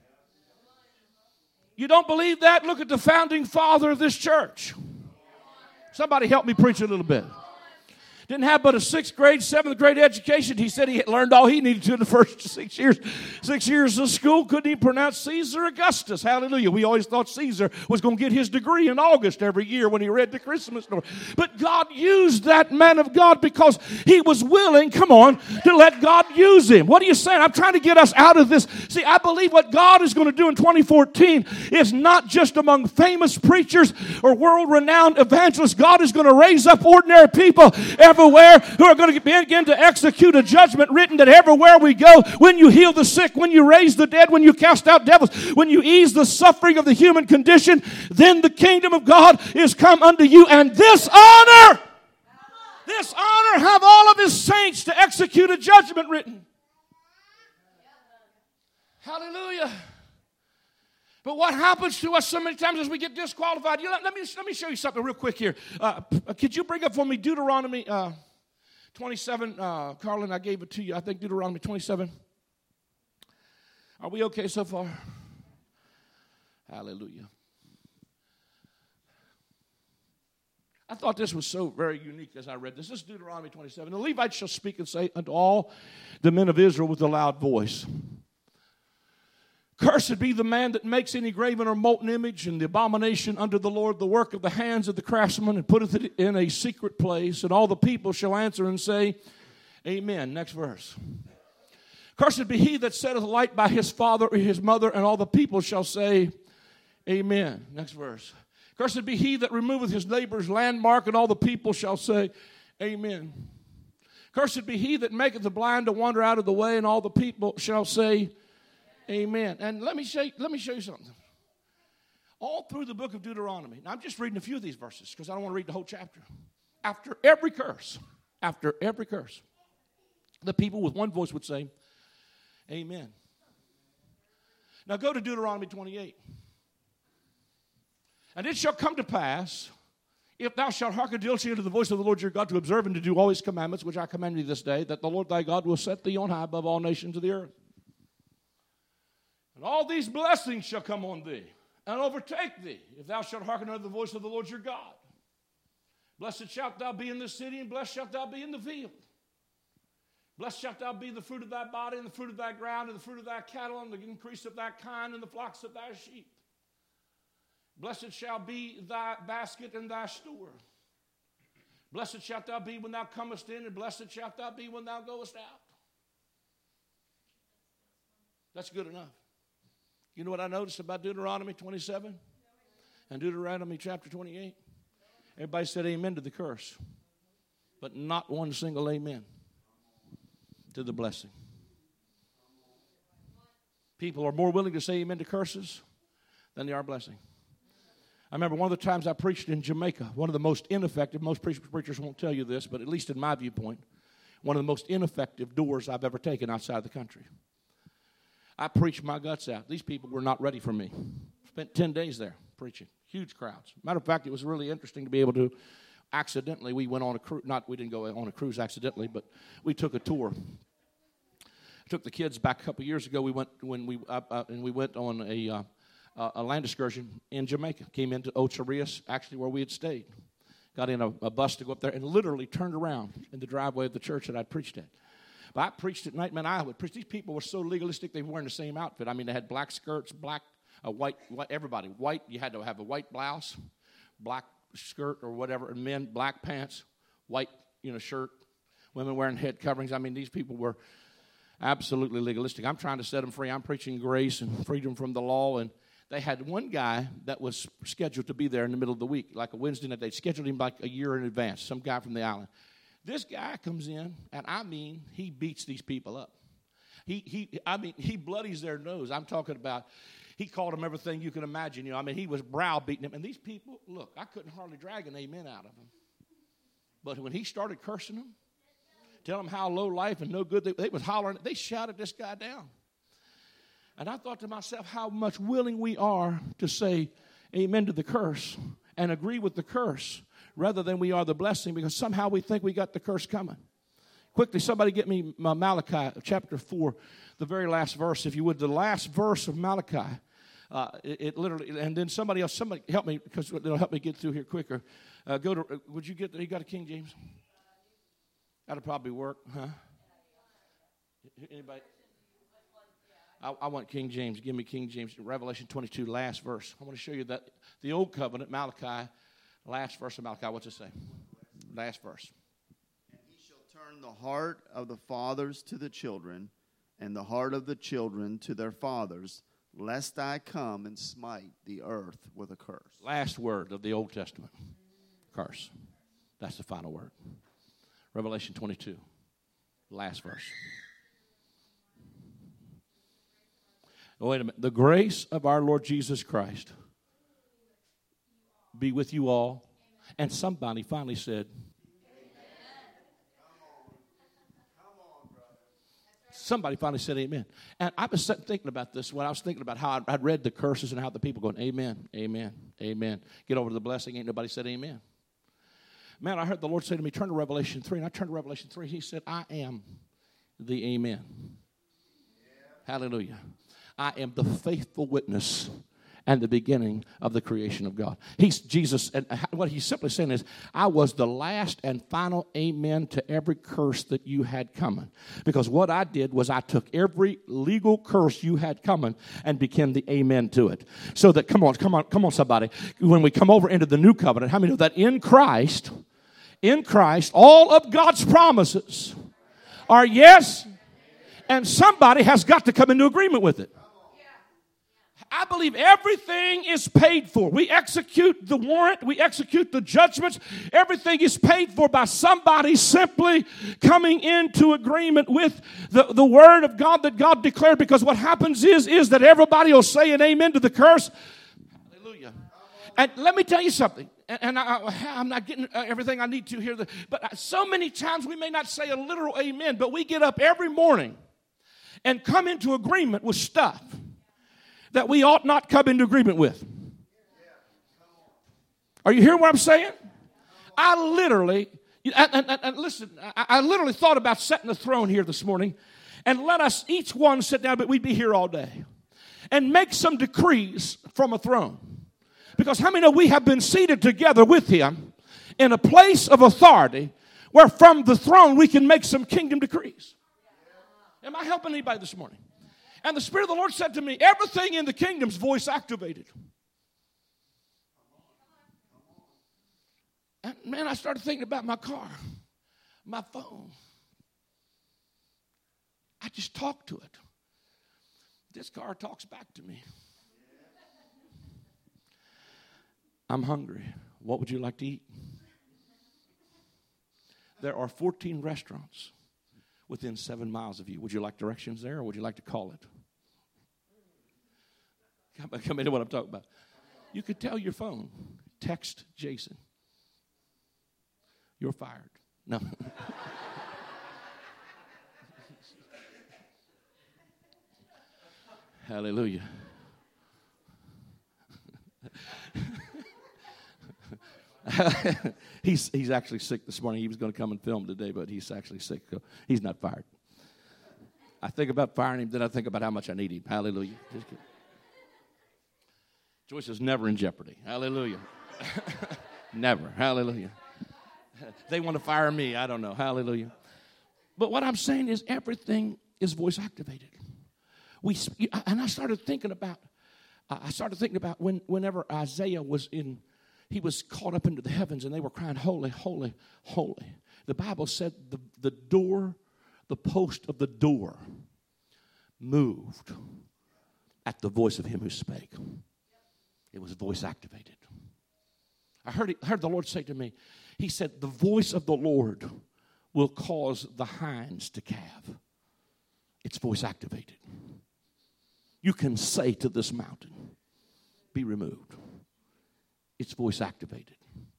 You don't believe that? Look at the founding father of this church. Somebody help me preach a little bit. Didn't have but a sixth grade, seventh grade education. He said he had learned all he needed to in the first six years. Six years of school, couldn't even pronounce Caesar Augustus. Hallelujah. We always thought Caesar was going to get his degree in August every year when he read the Christmas story. But God used that man of God because he was willing, come on, to let God use him. What are you saying? I'm trying to get us out of this. See, I believe what God is going to do in twenty fourteen is not just among famous preachers or world-renowned evangelists. God is going to raise up ordinary people everywhere who are going to begin to execute a judgment written that everywhere we go, when you heal the sick, when you raise the dead, when you cast out devils, when you ease the suffering of the human condition, then the kingdom of God is come unto you. And this honor, this honor have all of his saints to execute a judgment written. Hallelujah. But what happens to us so many times is we get disqualified. You know, let, me, let me show you something real quick here. Uh, could you bring up for me Deuteronomy uh, twenty-seven? Uh, Carlin, I gave it to you. I think Deuteronomy twenty-seven. Are we okay so far? Hallelujah. I thought this was so very unique as I read this. This is Deuteronomy twenty-seven. The Levites shall speak and say unto all the men of Israel with a loud voice, cursed be the man that makes any graven or molten image and the abomination unto the Lord, the work of the hands of the craftsman, and putteth it in a secret place. And all the people shall answer and say, Amen. Next verse. Cursed be he that setteth light by his father or his mother, and all the people shall say, Amen. Next verse. Cursed be he that removeth his neighbor's landmark, and all the people shall say, Amen. Cursed be he that maketh the blind to wander out of the way, and all the people shall say, Amen. And let me show you, let me show you something. All through the book of Deuteronomy, now I'm just reading a few of these verses because I don't want to read the whole chapter. After every curse, after every curse, the people with one voice would say, Amen. Now go to Deuteronomy twenty-eight. And it shall come to pass, if thou shalt hearken diligently unto the voice of the Lord your God, to observe and to do all his commandments, which I command thee this day, that the Lord thy God will set thee on high above all nations of the earth. And all these blessings shall come on thee and overtake thee, if thou shalt hearken unto the voice of the Lord your God. Blessed shalt thou be in the city, and blessed shalt thou be in the field. Blessed shalt thou be the fruit of thy body, and the fruit of thy ground, and the fruit of thy cattle, and the increase of thy kind, and the flocks of thy sheep. Blessed shall be thy basket and thy store. Blessed shalt thou be when thou comest in, and blessed shalt thou be when thou goest out. That's good enough. You know what I noticed about Deuteronomy twenty-seven and Deuteronomy chapter twenty-eight? Everybody said amen to the curse, but not one single amen to the blessing. People are more willing to say amen to curses than they are blessing. I remember one of the times I preached in Jamaica, one of the most ineffective, most preachers won't tell you this, but at least in my viewpoint, one of the most ineffective doors I've ever taken outside the country. I preached my guts out. These people were not ready for me. Spent ten days there preaching. Huge crowds. Matter of fact, it was really interesting to be able to accidentally, we went on a cruise, not we didn't go on a cruise accidentally, but we took a tour. I took the kids back a couple years ago. We went when we uh, uh, and we went on a uh, uh, a land excursion in Jamaica. Came into Ocho Rios, actually where we had stayed. Got in a, a bus to go up there and literally turned around in the driveway of the church that I'd preached at. But I preached at night, man. I would preach. These people were so legalistic; they were wearing the same outfit. I mean, they had black skirts, black, uh, white, white. Everybody white. You had to have a white blouse, black skirt or whatever, and men black pants, white, you know, shirt. Women wearing head coverings. I mean, these people were absolutely legalistic. I'm trying to set them free. I'm preaching grace and freedom from the law, and they had one guy that was scheduled to be there in the middle of the week, like a Wednesday night. They scheduled him like a year in advance. Some guy from the island. This guy comes in, and I mean, he beats these people up. He, he, I mean, he bloodies their nose. I'm talking about, he called them everything you can imagine. You know, I mean, he was browbeating them. And these people, look, I couldn't hardly drag an amen out of them. But when he started cursing them, telling them how low life and no good, they, they was hollering, they shouted this guy down. And I thought to myself, how much willing we are to say amen to the curse and agree with the curse rather than we are the blessing, because somehow we think we got the curse coming. Quickly, somebody get me Malachi chapter four, the very last verse, if you would. The last verse of Malachi. Uh, it, it literally, and then somebody else, somebody help me, because it'll help me get through here quicker. Uh, go to, uh, would you get, you got a King James? That'll probably work, huh? Anybody? I, I want King James. Give me King James. Revelation twenty-two, last verse. I want to show you that the old covenant, Malachi, last verse of Malachi. What's it say? Last verse. And he shall turn the heart of the fathers to the children, and the heart of the children to their fathers, lest I come and smite the earth with a curse. Last word of the Old Testament. Curse. That's the final word. Revelation twenty-two, last verse. Oh, wait a minute. The grace of our Lord Jesus Christ be with you all. And somebody finally said, Somebody finally said amen. And I was sitting thinking about this when I was thinking about how I'd, I'd read the curses and how the people going, amen, amen, amen. Get over the blessing. Ain't nobody said amen. Man, I heard the Lord say to me, turn to Revelation three. And I turned to Revelation three. He said, I am the amen. Yeah. Hallelujah. I am the faithful witness and the beginning of the creation of God. He's Jesus, and what he's simply saying is, I was the last and final amen to every curse that you had coming. Because what I did was I took every legal curse you had coming and became the amen to it. So that, come on, come on, come on, somebody. When we come over into the new covenant, how many know that in Christ, in Christ, all of God's promises are yes, and somebody has got to come into agreement with it. I believe everything is paid for. We execute the warrant. We execute the judgments. Everything is paid for by somebody simply coming into agreement with the, the word of God that God declared. Because what happens is, is that everybody will say an amen to the curse. Hallelujah. And let me tell you something. And, and I, I'm not getting everything I need to here. But so many times we may not say a literal amen, but we get up every morning and come into agreement with stuff that we ought not come into agreement with. Are you hearing what I'm saying? I literally, and, and, and listen, I, I literally thought about setting the throne here this morning and let us each one sit down, but we'd be here all day, and make some decrees from a throne. Because how many know we have been seated together with him in a place of authority where from the throne we can make some kingdom decrees? Am I helping anybody this morning? And the Spirit of the Lord said to me, everything in the kingdom's voice activated. And man, I started thinking about my car, my phone. I just talk to it. This car talks back to me. I'm hungry. What would you like to eat? There are fourteen restaurants within seven miles of you. Would you like directions there, or would you like to call it? Come, come into what I'm talking about. You could tell your phone, text Jason. You're fired. No. Hallelujah. he's he's actually sick this morning. He was going to come and film today, but he's actually sick. So he's not fired. I think about firing him, then I think about how much I need him. Hallelujah. Just kidding. Joyce is never in jeopardy. Hallelujah. Never. Hallelujah. They want to fire me. I don't know. Hallelujah. But what I'm saying is everything is voice activated. We and I started thinking about. I started thinking about when whenever Isaiah was in. He was caught up into the heavens, and they were crying, holy, holy, holy. The Bible said the, the door, the post of the door moved at the voice of him who spake. It was voice activated. I heard, I heard the Lord say to me, he said, the voice of the Lord will cause the hinds to calve. It's voice activated. You can say to this mountain, be removed. It's voice activated.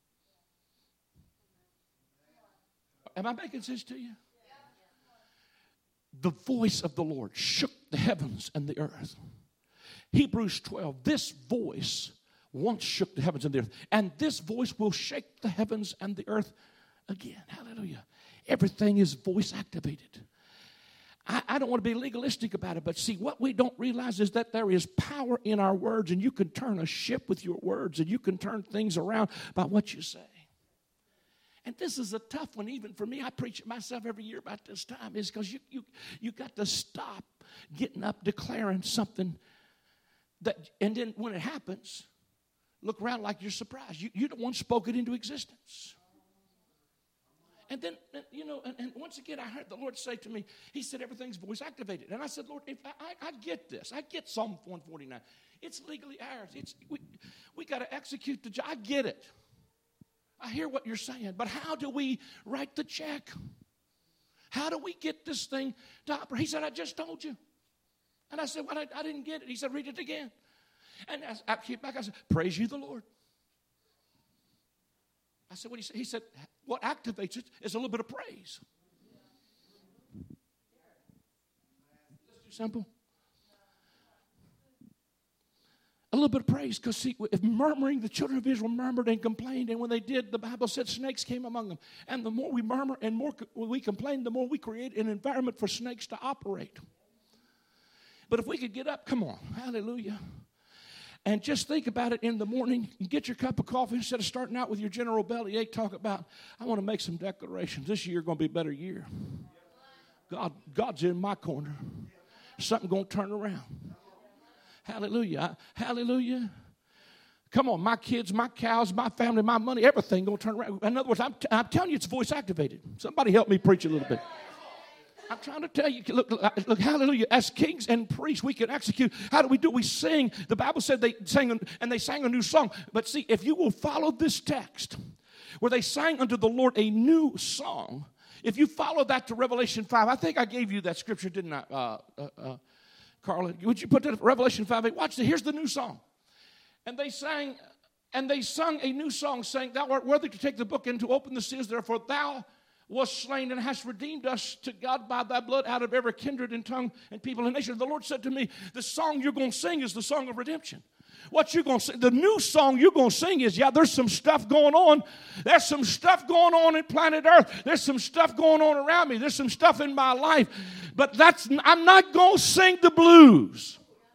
Am I making sense to you? The voice of the Lord shook the heavens and the earth. Hebrews twelve, this voice once shook the heavens and the earth, and this voice will shake the heavens and the earth again. Hallelujah. Everything is voice activated. I, I don't want to be legalistic about it, but see, what we don't realize is that there is power in our words, and you can turn a ship with your words, and you can turn things around by what you say. And this is a tough one, even for me. I preach it myself every year about this time, is because you, you, you got to stop getting up, declaring something, that, and then when it happens, look around like you're surprised. You, you're the one spoke it into existence. And then, you know, and, and once again, I heard the Lord say to me, he said, everything's voice activated. And I said, Lord, if I, I, I get this. I get Psalm one forty-nine. It's legally ours. It's, we we got to execute the job. I get it. I hear what you're saying. But how do we write the check? How do we get this thing to operate? He said, I just told you. And I said, well, I, I didn't get it. He said, read it again. And I, I came back. I said, praise you, the Lord. I said, what do you say? He said, what activates it is a little bit of praise. Too simple. A little bit of praise, because see, if murmuring, the children of Israel murmured and complained, and when they did, the Bible said snakes came among them. And the more we murmur and more we complain, the more we create an environment for snakes to operate. But if we could get up, come on, hallelujah, and just think about it in the morning, and get your cup of coffee instead of starting out with your general bellyache, talk about, I want to make some declarations. This year is going to be a better year. God, God's in my corner. Something going to turn around. Hallelujah. Hallelujah. Come on, my kids, my cows, my family, my money, everything going to turn around. In other words, I'm, t- I'm telling you, it's voice activated. Somebody help me preach a little bit. I'm trying to tell you, look, look, look, hallelujah, as kings and priests, we can execute. How do we do it? We sing. The Bible said they sang, and they sang a new song. But see, if you will follow this text, where they sang unto the Lord a new song, if you follow that to Revelation five, I think I gave you that scripture, didn't I, uh, uh, uh, Carla? Would you put that Revelation five eight? Watch, here's the new song. And they sang, and they sung a new song, saying, Thou art worthy to take the book and to open the seals, therefore thou was slain and hast redeemed us to God by thy blood out of every kindred and tongue and people and nation. The Lord said to me, the song you're going to sing is the song of redemption. What you're going to sing, the new song you're going to sing is, yeah, there's some stuff going on. There's some stuff going on in planet Earth. There's some stuff going on around me. There's some stuff in my life. But that's, I'm not going to sing the blues.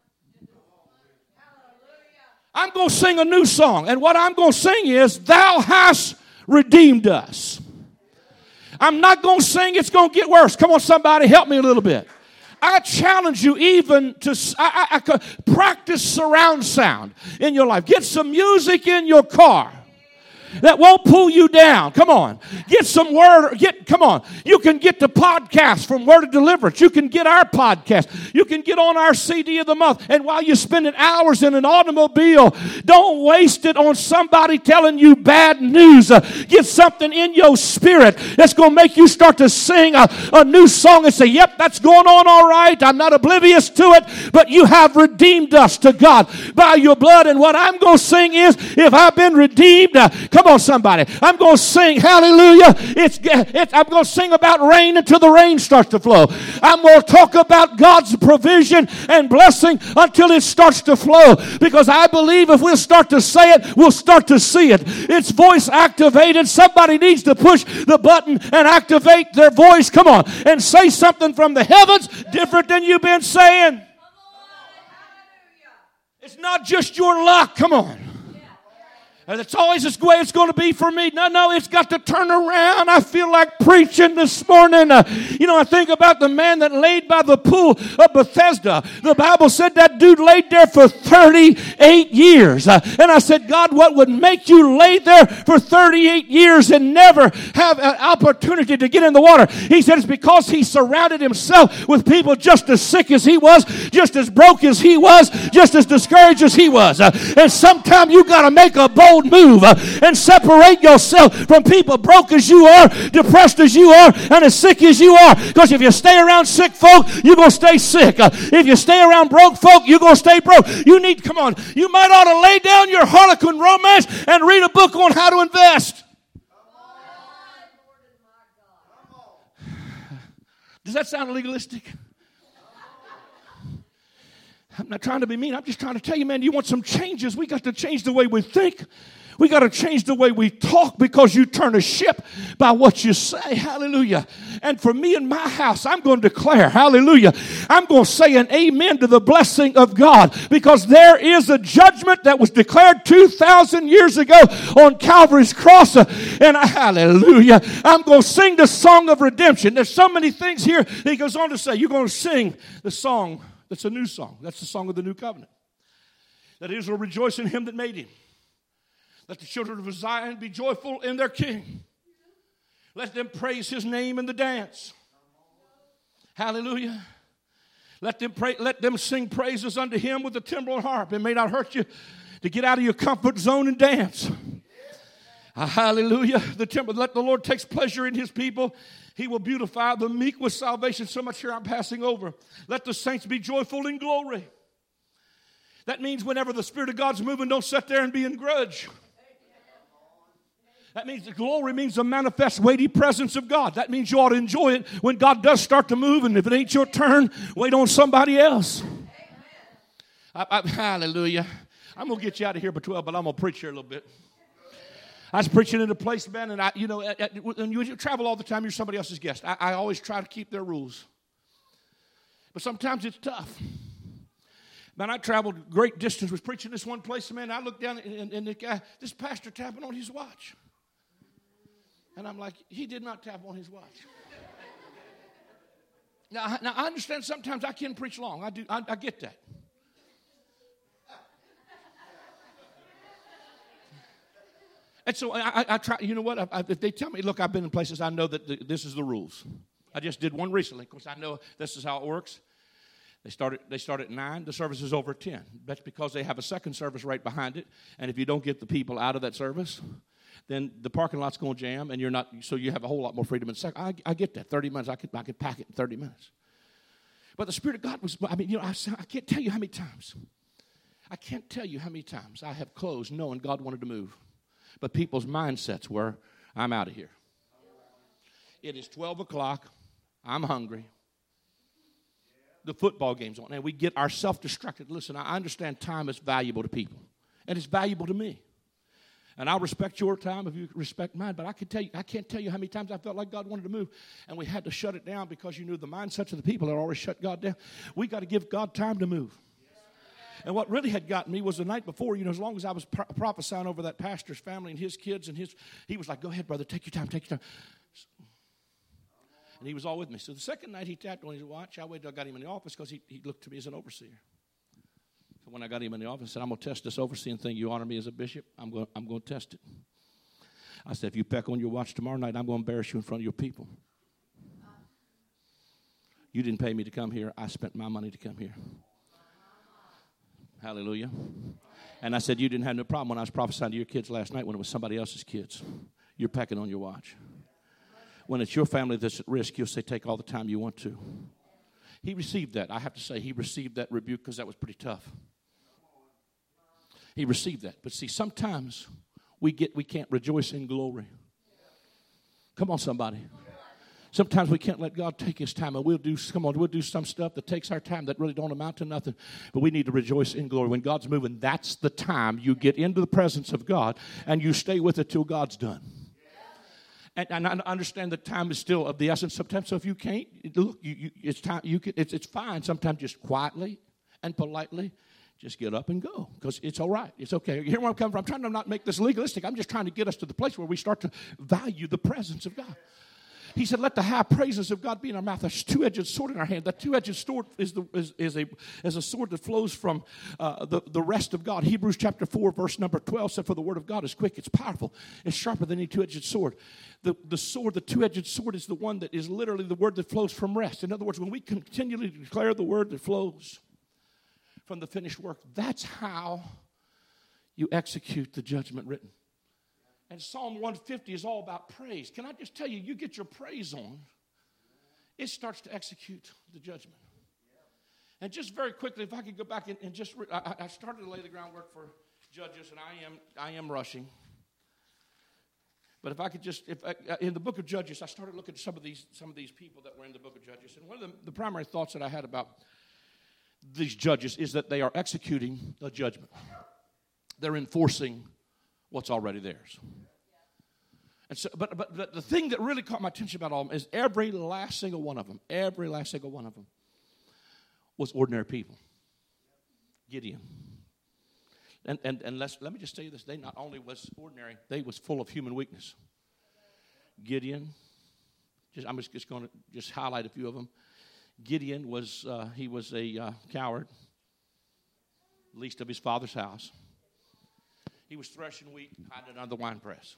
I'm going to sing a new song. And what I'm going to sing is, Thou hast redeemed us. I'm not going to sing, it's going to get worse. Come on, somebody, help me a little bit. I challenge you even to I, I, I, practice surround sound in your life. Get some music in your car that won't pull you down. Come on. Get some word. Get, come on. You can get the podcast from Word of Deliverance. You can get our podcast. You can get on our C D of the month. And while you're spending hours in an automobile, don't waste it on somebody telling you bad news. Uh, get something in your spirit that's going to make you start to sing a, a new song and say, yep, that's going on all right. I'm not oblivious to it, but you have redeemed us to God by your blood. And what I'm going to sing is, if I've been redeemed, uh, come Come on, somebody. I'm going to sing, hallelujah. It's, it's, I'm going to sing about rain until the rain starts to flow. I'm going to talk about God's provision and blessing until it starts to flow. Because I believe if we'll start to say it, we'll start to see it. It's voice activated. Somebody needs to push the button and activate their voice. Come on. And say something from the heavens different than you've been saying. It's not just your luck. Come on. And it's always this way it's going to be for me. No, no, it's got to turn around. I feel like preaching this morning. Uh, you know, I think about the man that laid by the pool of Bethesda. The Bible said that dude laid there for thirty-eight years. Uh, and I said, God, what would make you lay there for thirty-eight years and never have an opportunity to get in the water? He said it's because he surrounded himself with people just as sick as he was, just as broke as he was, just as discouraged as he was. Uh, and sometimes you got to make a bold move uh, and separate yourself from people broke as you are, depressed as you are, and as sick as you are. Because if you stay around sick folk, you're going to stay sick. Uh, if you stay around broke folk, you're going to stay broke. You need, come on, you might ought to lay down your Harlequin romance and read a book on how to invest. Does that sound legalistic? I'm not trying to be mean. I'm just trying to tell you, man, you want some changes. We got to change the way we think. We got to change the way we talk, because you turn a ship by what you say. Hallelujah. And for me and my house, I'm going to declare, hallelujah, I'm going to say an amen to the blessing of God, because there is a judgment that was declared two thousand years ago on Calvary's cross. And I, hallelujah, I'm going to sing the song of redemption. There's so many things here that he goes on to say. You're going to sing the song. That's a new song. That's the song of the new covenant. That Israel rejoice in him that made him. Let the children of Zion be joyful in their king. Let them praise his name in the dance. Hallelujah. Let them pray, let them sing praises unto him with the timbrel and harp. It may not hurt you to get out of your comfort zone and dance. Uh, hallelujah. The temple, let the Lord take pleasure in his people. He will beautify the meek with salvation. So much here I'm passing over. Let the saints be joyful in glory. That means whenever the Spirit of God's moving, don't sit there and be in grudge. That means the glory means the manifest, weighty presence of God. That means you ought to enjoy it when God does start to move, and if it ain't your turn, wait on somebody else. I, I, hallelujah. I'm going to get you out of here by twelve, but I'm going to preach here a little bit. I was preaching in a place, man, and I, you know, at, at, when you travel all the time, you're somebody else's guest. I, I always try to keep their rules. But sometimes it's tough. Man, I traveled great distance, was preaching this one place, man, I looked down, and, and the guy, this pastor tapping on his watch. And I'm like, he did not tap on his watch. now, now, I understand sometimes I can preach long. I do. I, I get that. And so I, I, I try, you know what? I, I, if they tell me, look, I've been in places, I know that the, this is the rules. I just did one recently because I know this is how it works. They start, at, they start at nine. The service is over at ten. That's because they have a second service right behind it. And if you don't get the people out of that service, then the parking lot's going to jam, and you're not, so you have a whole lot more freedom in second. I, I get that. thirty minutes, I could, I could pack it in thirty minutes. But the Spirit of God was, I mean, you know, I, I can't tell you how many times. I can't tell you how many times I have closed knowing God wanted to move. But people's mindsets were, I'm out of here. It is twelve o'clock. I'm hungry. The football game's on. And we get ourselves distracted. Listen, I understand time is valuable to people. And it's valuable to me. And I'll respect your time if you respect mine. But I can tell you, I can't tell you how many times I felt like God wanted to move. And we had to shut it down because you knew the mindsets of the people had already shut God down. We got to give God time to move. And what really had gotten me was the night before, you know, as long as I was pro- prophesying over that pastor's family and his kids and his, he was like, go ahead, brother, take your time, take your time. And he was all with me. So the second night he tapped on his watch. I waited till I got him in the office because he, he looked to me as an overseer. So when I got him in the office, I said, I'm going to test this overseeing thing. You honor me as a bishop. I'm going, I'm going to test it. I said, if you peck on your watch tomorrow night, I'm going to embarrass you in front of your people. You didn't pay me to come here. I spent my money to come here. Hallelujah. And I said, you didn't have no problem when I was prophesying to your kids last night when it was somebody else's kids. You're pecking on your watch. When it's your family that's at risk, you'll say, take all the time you want to. He received that. I have to say, he received that rebuke because that was pretty tough. He received that. But see, sometimes we get we can't rejoice in glory. Come on, somebody. Sometimes we can't let God take his time, and we'll do, come on, we'll do some stuff that takes our time that really don't amount to nothing, but we need to rejoice in glory. When God's moving, that's the time you get into the presence of God, and you stay with it till God's done. And, and I understand that time is still of the essence sometimes, so if you can't, look, you, you, it's time. You can, it's, it's fine sometimes just quietly and politely just get up and go because it's all right. It's okay. You hear where I'm coming from? I'm trying to not make this legalistic. I'm just trying to get us to the place where we start to value the presence of God. He said, let the high praises of God be in our mouth. There's a two-edged sword in our hand. That two-edged sword is, the, is, is, a, is a sword that flows from uh, the, the rest of God. Hebrews chapter four, verse number twelve said, for the word of God is quick, it's powerful, it's sharper than any two-edged sword. The, the sword, the two-edged sword is the one that is literally the word that flows from rest. In other words, when we continually declare the word that flows from the finished work, that's how you execute the judgment written. And Psalm one fifty is all about praise. Can I just tell you, you get your praise on, it starts to execute the judgment. And just very quickly, if I could go back and, and just, re- I, I started to lay the groundwork for Judges, and I am I am rushing. But if I could just, if I, in the book of Judges, I started looking at some of these some of these people that were in the book of Judges, and one of the, the primary thoughts that I had about these judges is that they are executing a judgment. They're enforcing what's already theirs. And so, but, but but the thing that really caught my attention about all of them is every last single one of them, every last single one of them was ordinary people. Gideon. And and and let's, let me just tell you this, they not only was ordinary, they was full of human weakness. Gideon, just, I'm just, just going to just highlight a few of them. Gideon was, uh, he was a uh, coward, least of his father's house. He was threshing wheat, hiding under the winepress.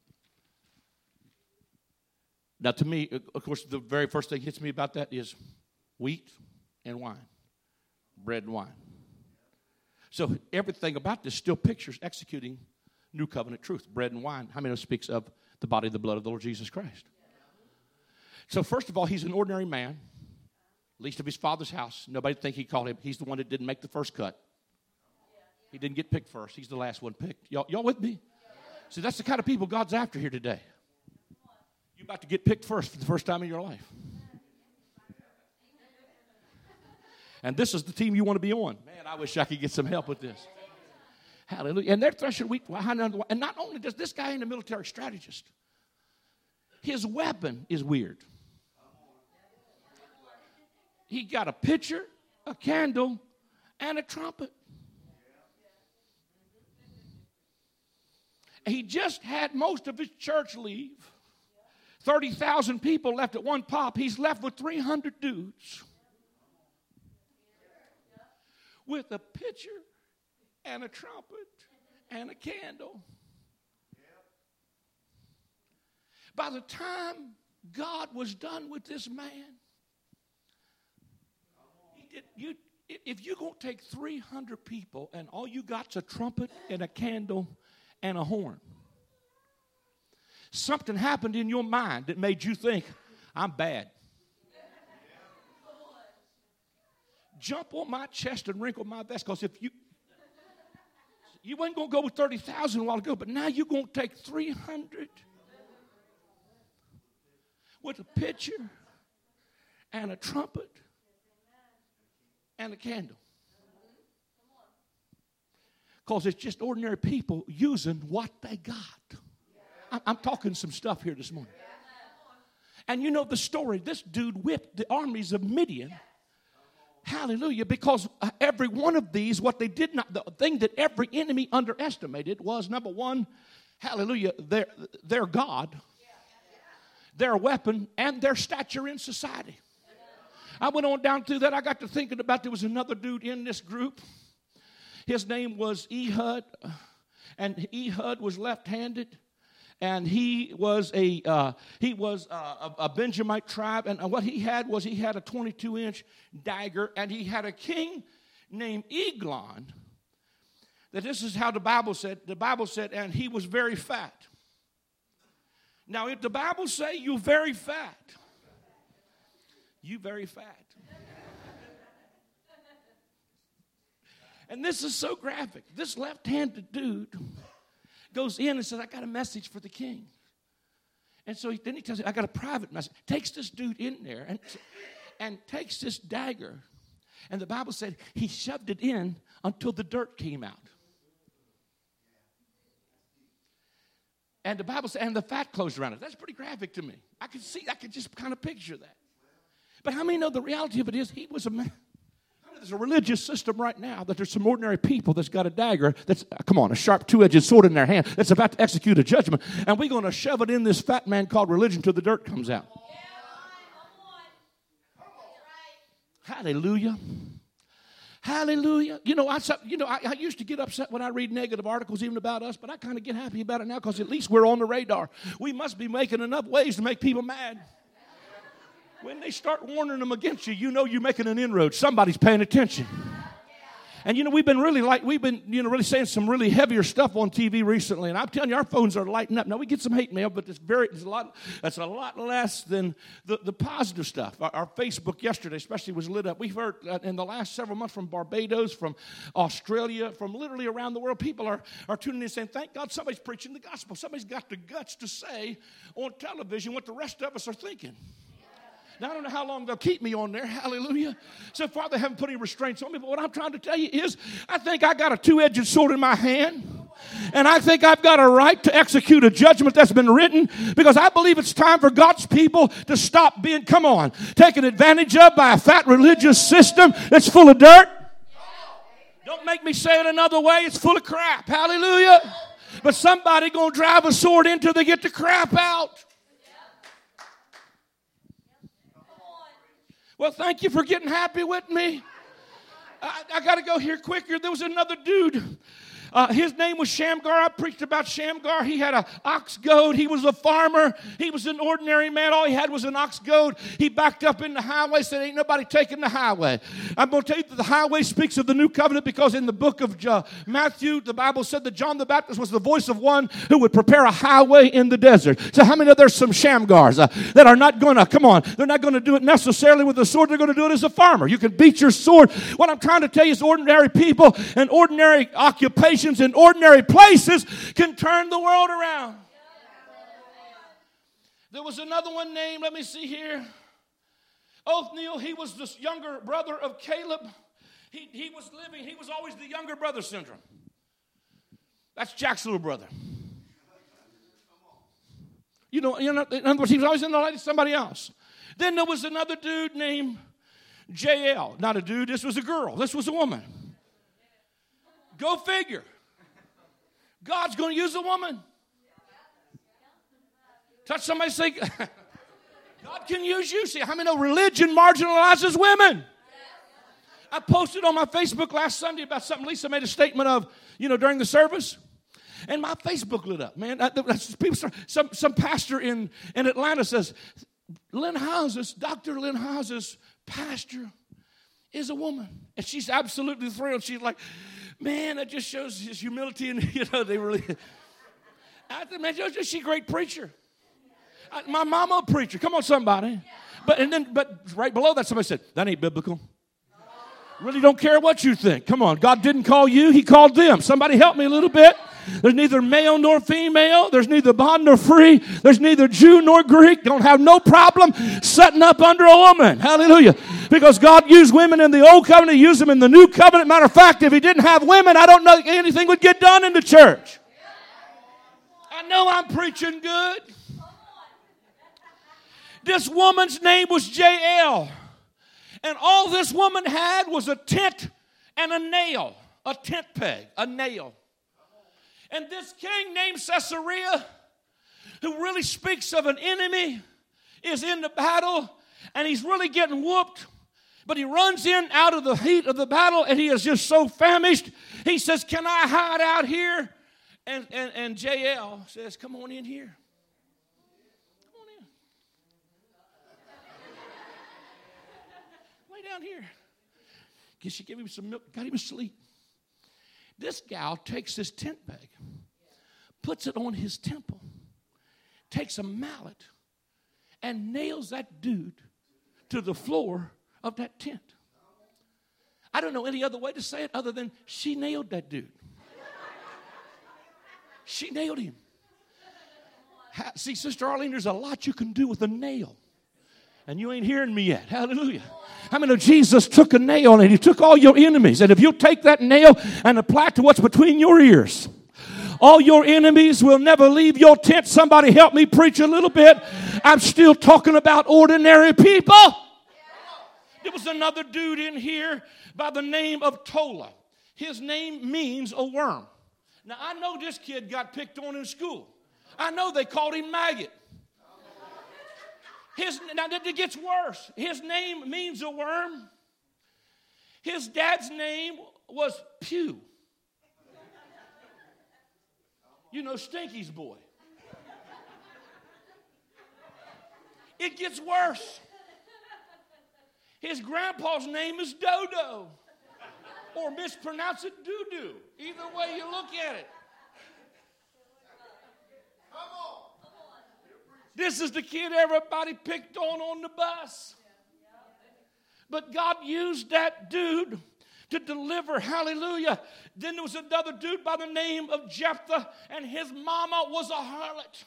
Now, to me, of course, the very first thing that hits me about that is wheat and wine, bread and wine. So everything about this still pictures executing new covenant truth, bread and wine. How many of it speaks of the body and the blood of the Lord Jesus Christ? So first of all, he's an ordinary man, least of his father's house. Nobody think he called him. He's the one that didn't make the first cut. He didn't get picked first. He's the last one picked. Y'all, y'all with me? See, that's the kind of people God's after here today. You're about to get picked first for the first time in your life. And this is the team you want to be on. Man, I wish I could get some help with this. Hallelujah. And they're threshing wheat. And not only does this guy ain't a military strategist, his weapon is weird. He got a pitcher, a candle, and a trumpet. He just had most of his church leave. thirty thousand people left at one pop. He's left with three hundred dudes with a pitcher and a trumpet and a candle. By the time God was done with this man, he did, you, if you're going to take three hundred people and all you got's a trumpet and a candle and a horn, something happened in your mind that made you think, I'm bad. Jump on my chest and wrinkle my vest, because if you you wasn't going to go with thirty thousand a while ago, but now you're going to take three hundred with a pitcher and a trumpet and a candle. Because it's just ordinary people using what they got. I'm, I'm talking some stuff here this morning. And you know the story. This dude whipped the armies of Midian. Hallelujah. Because every one of these, what they did not, the thing that every enemy underestimated was, number one, hallelujah, their, their God, their weapon, and their stature in society. I went on down through that. I got to thinking about there was another dude in this group. His name was Ehud, and Ehud was left-handed, and he was a uh, he was a, a, a Benjamite tribe, and what he had was he had a twenty-two inch dagger, and he had a king named Eglon. That this is how the Bible said. The Bible said, and he was very fat. Now, if the Bible say you very fat, you very fat. And this is so graphic. This left-handed dude goes in and says, I got a message for the king. And so he, then he tells him, I got a private message. Takes this dude in there and, and takes this dagger. And the Bible said he shoved it in until the dirt came out. And the Bible said, and the fat closed around it. That's pretty graphic to me. I could see, I could just kind of picture that. But how many know the reality of it is he was a man? There's a religious system right now that there's some ordinary people that's got a dagger that's, come on, a sharp two-edged sword in their hand that's about to execute a judgment. And we're going to shove it in this fat man called religion till the dirt comes out. Hallelujah. Hallelujah. You know, I, you know, I, I used to get upset when I read negative articles even about us, but I kind of get happy about it now because at least we're on the radar. We must be making enough waves to make people mad. When they start warning them against you, you know you're making an inroad. Somebody's paying attention. And you know, we've been really like we've been, you know, really saying some really heavier stuff on T V recently. And I'm telling you, our phones are lighting up. Now we get some hate mail, but it's very it's a lot that's a lot less than the, the positive stuff. Our, our Facebook yesterday especially was lit up. We've heard uh, in the last several months from Barbados, from Australia, from literally around the world, people are, are tuning in saying, thank God somebody's preaching the gospel. Somebody's got the guts to say on television what the rest of us are thinking. Now, I don't know how long they'll keep me on there. Hallelujah. So far, they haven't put any restraints on me. But what I'm trying to tell you is I think I got a two-edged sword in my hand. And I think I've got a right to execute a judgment that's been written because I believe it's time for God's people to stop being, come on, taken advantage of by a fat religious system that's full of dirt. Don't make me say it another way. It's full of crap. Hallelujah. But somebody going to drive a sword in till they get the crap out. Well, thank you for getting happy with me. I, I got to go here quicker. There was another dude. Uh, his name was Shamgar. I preached about Shamgar. He had an ox goad. He was a farmer. He was an ordinary man. All he had was an ox goad. He backed up in the highway, said, ain't nobody taking the highway. I'm going to tell you that the highway speaks of the new covenant because in the book of uh, Matthew, the Bible said that John the Baptist was the voice of one who would prepare a highway in the desert. So how many of there's some Shamgars uh, that are not going to, come on, they're not going to do it necessarily with a sword. They're going to do it as a farmer. You can beat your sword. What I'm trying to tell you is ordinary people and ordinary occupations situations in ordinary places can turn the world around. There was another one named, let me see here, Othniel. He was the younger brother of Caleb. He, he was living, he was always the younger brother syndrome. That's Jack's little brother. You know, you know, in other words, he was always in the light of somebody else. Then there was another dude named Jael. Not a dude, this was a girl. This was a woman. Go figure. God's going to use a woman. Touch somebody, say, God can use you. See, how many know religion marginalizes women? I posted on my Facebook last Sunday about something Lisa made a statement of, you know, during the service. And my Facebook lit up, man. People start, some, some pastor in, in Atlanta says, Lynn Houses, Doctor Lynn Houses, pastor is a woman. And she's absolutely thrilled. She's like, man, that just shows his humility. And, you know, they really, I think, man, she's a great preacher. I, my mama a preacher. Come on, somebody. But, and then, but right below that, somebody said, that ain't biblical. Really don't care what you think. Come on, God didn't call you, he called them. Somebody help me a little bit. There's neither male nor female. There's neither bond nor free. There's neither Jew nor Greek. Don't have no problem setting up under a woman. Hallelujah. Because God used women in the old covenant, he used them in the new covenant. Matter of fact, if he didn't have women, I don't know if anything would get done in the church. I know I'm preaching good. This woman's name was Jael. And all this woman had was a tent and a nail. A tent peg, a nail. And this king named Caesarea, who really speaks of an enemy, is in the battle, and he's really getting whooped. But he runs in out of the heat of the battle, and he is just so famished. He says, can I hide out here? And, and, and Jael says, come on in here. Come on in. Lay down here. Guess she gave him some milk, got him to sleep. This gal takes this tent peg, puts it on his temple, takes a mallet, and nails that dude to the floor of that tent. I don't know any other way to say it other than she nailed that dude. She nailed him. See, Sister Arlene, there's a lot you can do with a nail. And you ain't hearing me yet. Hallelujah. How many know Jesus took a nail and he took all your enemies? And if you take that nail and apply it to what's between your ears, all your enemies will never leave your tent. Somebody help me preach a little bit. I'm still talking about ordinary people. There was another dude in here by the name of Tola. His name means a worm. Now, I know this kid got picked on in school. I know they called him maggot. His, now, it gets worse. His name means a worm. His dad's name was Pew. You know, Stinky's boy. It gets worse. His grandpa's name is Dodo. Or mispronounce it doo-doo. Either way you look at it. This is the kid everybody picked on on the bus. But God used that dude to deliver. Hallelujah. Then there was another dude by the name of Jephthah, and his mama was a harlot.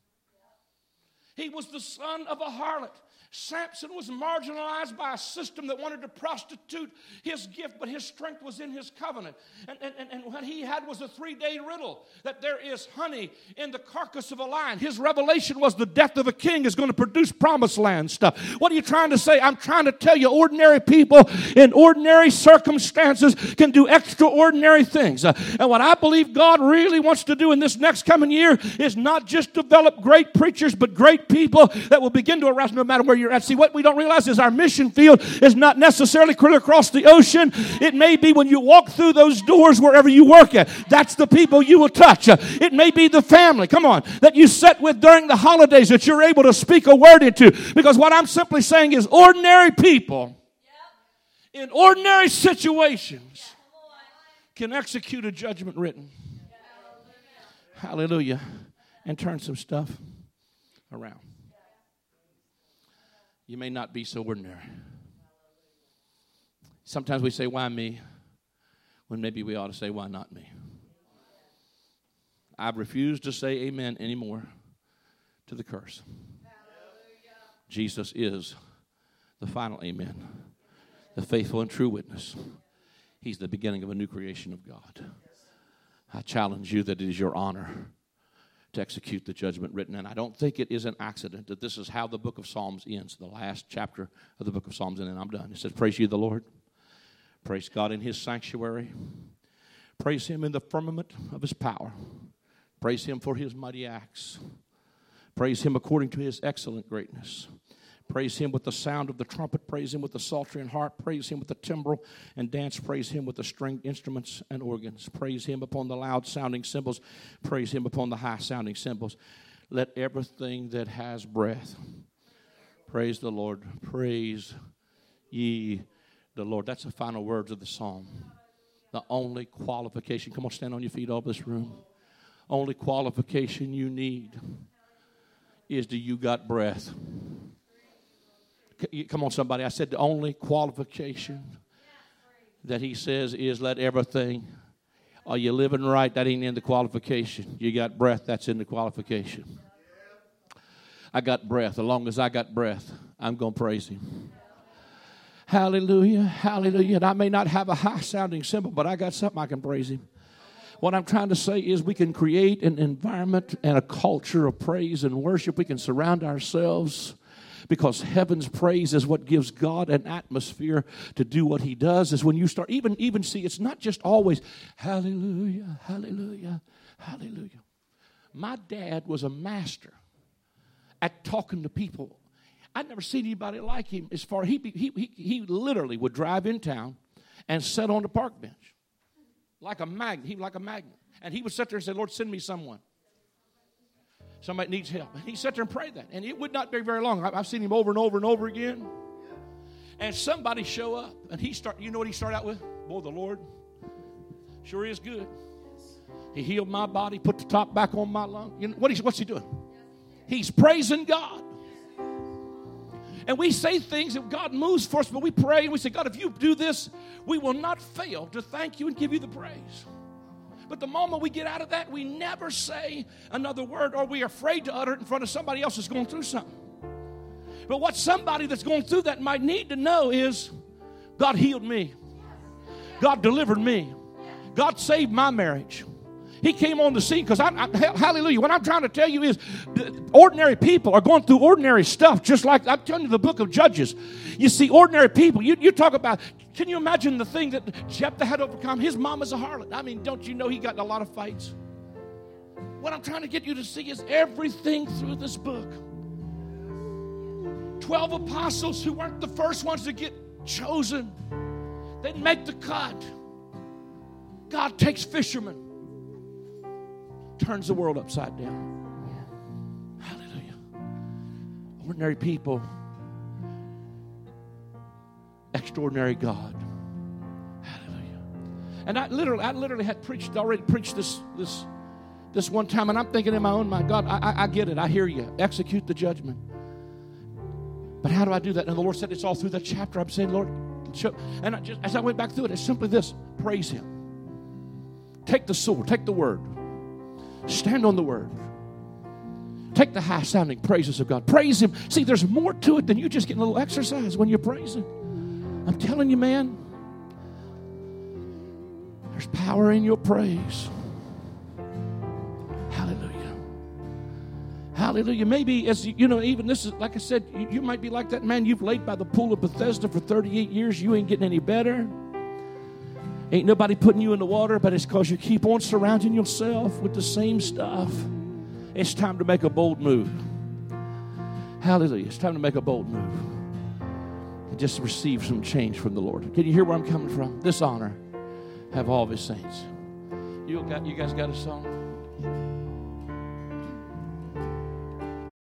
He was the son of a harlot. Samson was marginalized by a system that wanted to prostitute his gift, but his strength was in his covenant. And, and, and what he had was a three-day riddle, that there is honey in the carcass of a lion. His revelation was the death of a king is going to produce promised land stuff. What are you trying to say? I'm trying to tell you ordinary people in ordinary circumstances can do extraordinary things. Uh, and what I believe God really wants to do in this next coming year is not just develop great preachers, but great people that will begin to arouse no matter where you're at. See, what we don't realize is our mission field is not necessarily clear across the ocean. It may be when you walk through those doors wherever you work at. That's the people you will touch. It may be the family, come on, that you sit with during the holidays that you're able to speak a word into. Because what I'm simply saying is ordinary people in ordinary situations can execute a judgment written. Hallelujah. And turn some stuff around. You may not be so ordinary. Sometimes we say, why me? When maybe we ought to say, why not me? I refuse to say amen anymore to the curse. Jesus is the final amen, the faithful and true witness. He's the beginning of a new creation of God. I challenge you that it is your honor to execute the judgment written. And I don't think it is an accident that this is how the book of Psalms ends, the last chapter of the book of Psalms, and then I'm done. It says, praise ye the Lord. Praise God in his sanctuary. Praise him in the firmament of his power. Praise him for his mighty acts. Praise him according to his excellent greatness. Praise him with the sound of the trumpet. Praise him with the psaltery and harp. Praise him with the timbrel and dance. Praise him with the stringed instruments and organs. Praise him upon the loud sounding cymbals. Praise him upon the high sounding cymbals. Let everything that has breath praise the Lord. Praise ye the Lord. That's the final words of the psalm. The only qualification. Come on, stand on your feet all over this room. Only qualification you need is, do you got breath? Come on, somebody. I said the only qualification that he says is, let everything. Are you living right? That ain't in the qualification. You got breath. That's in the qualification. I got breath. As long as I got breath, I'm going to praise him. Hallelujah. Hallelujah. And I may not have a high-sounding cymbal, but I got something I can praise him. What I'm trying to say is we can create an environment and a culture of praise and worship. We can surround ourselves, because heaven's praise is what gives God an atmosphere to do what he does. Is when you start, even, even see, it's not just always, hallelujah, hallelujah, hallelujah. My dad was a master at talking to people. I'd never seen anybody like him. As far he, he, he, he literally would drive in town and sit on the park bench. Like a magnet. He like a magnet. And he would sit there and say, Lord, send me someone. Somebody needs help. And he sat there and prayed that. And it would not be very long. I've seen him over and over and over again. And somebody show up. And he start. You know what he started out with? Boy, the Lord sure is good. He healed my body, put the top back on my lung. You know, what is, what's he doing? He's praising God. And we say things that God moves for us, but we pray and we say, God, if you do this, we will not fail to thank you and give you the praise. But the moment we get out of that, we never say another word, or we're afraid to utter it in front of somebody else that's going through something. But what somebody that's going through that might need to know is, God healed me. God delivered me. God saved my marriage. He came on the scene because, I, I, hallelujah, what I'm trying to tell you is ordinary people are going through ordinary stuff, just like I'm telling you the book of Judges. You see, ordinary people, you, you talk about, can you imagine the thing that Jephthah had overcome? His mom is a harlot. I mean, don't you know he got in a lot of fights? What I'm trying to get you to see is everything through this book. Twelve apostles who weren't the first ones to get chosen. They didn't make the cut. God takes fishermen, turns the world upside down. Hallelujah. Ordinary people, extraordinary God. Hallelujah. And I literally, I literally had preached, already preached this, this, this one time, and I'm thinking in my own mind, God, I, I, I get it. I hear you. Execute the judgment. But how do I do that? And the Lord said it's all through that chapter. I'm saying, Lord, show. And I just, as I went back through it, it's simply this: praise him. Take the sword, take the word. Stand on the word. Take the high-sounding praises of God. Praise him. See, there's more to it than you just getting a little exercise when you're praising. I'm telling you, man, there's power in your praise. Hallelujah. Hallelujah. Maybe, as you know, even this is, like I said, you, you might be like that man. You've laid by the pool of Bethesda for thirty-eight years. You ain't getting any better. Ain't nobody putting you in the water, but it's because you keep on surrounding yourself with the same stuff. It's time to make a bold move. Hallelujah. It's time to make a bold move. And just receive some change from the Lord. Can you hear where I'm coming from? This honor have all of his saints. You got, you guys got a song?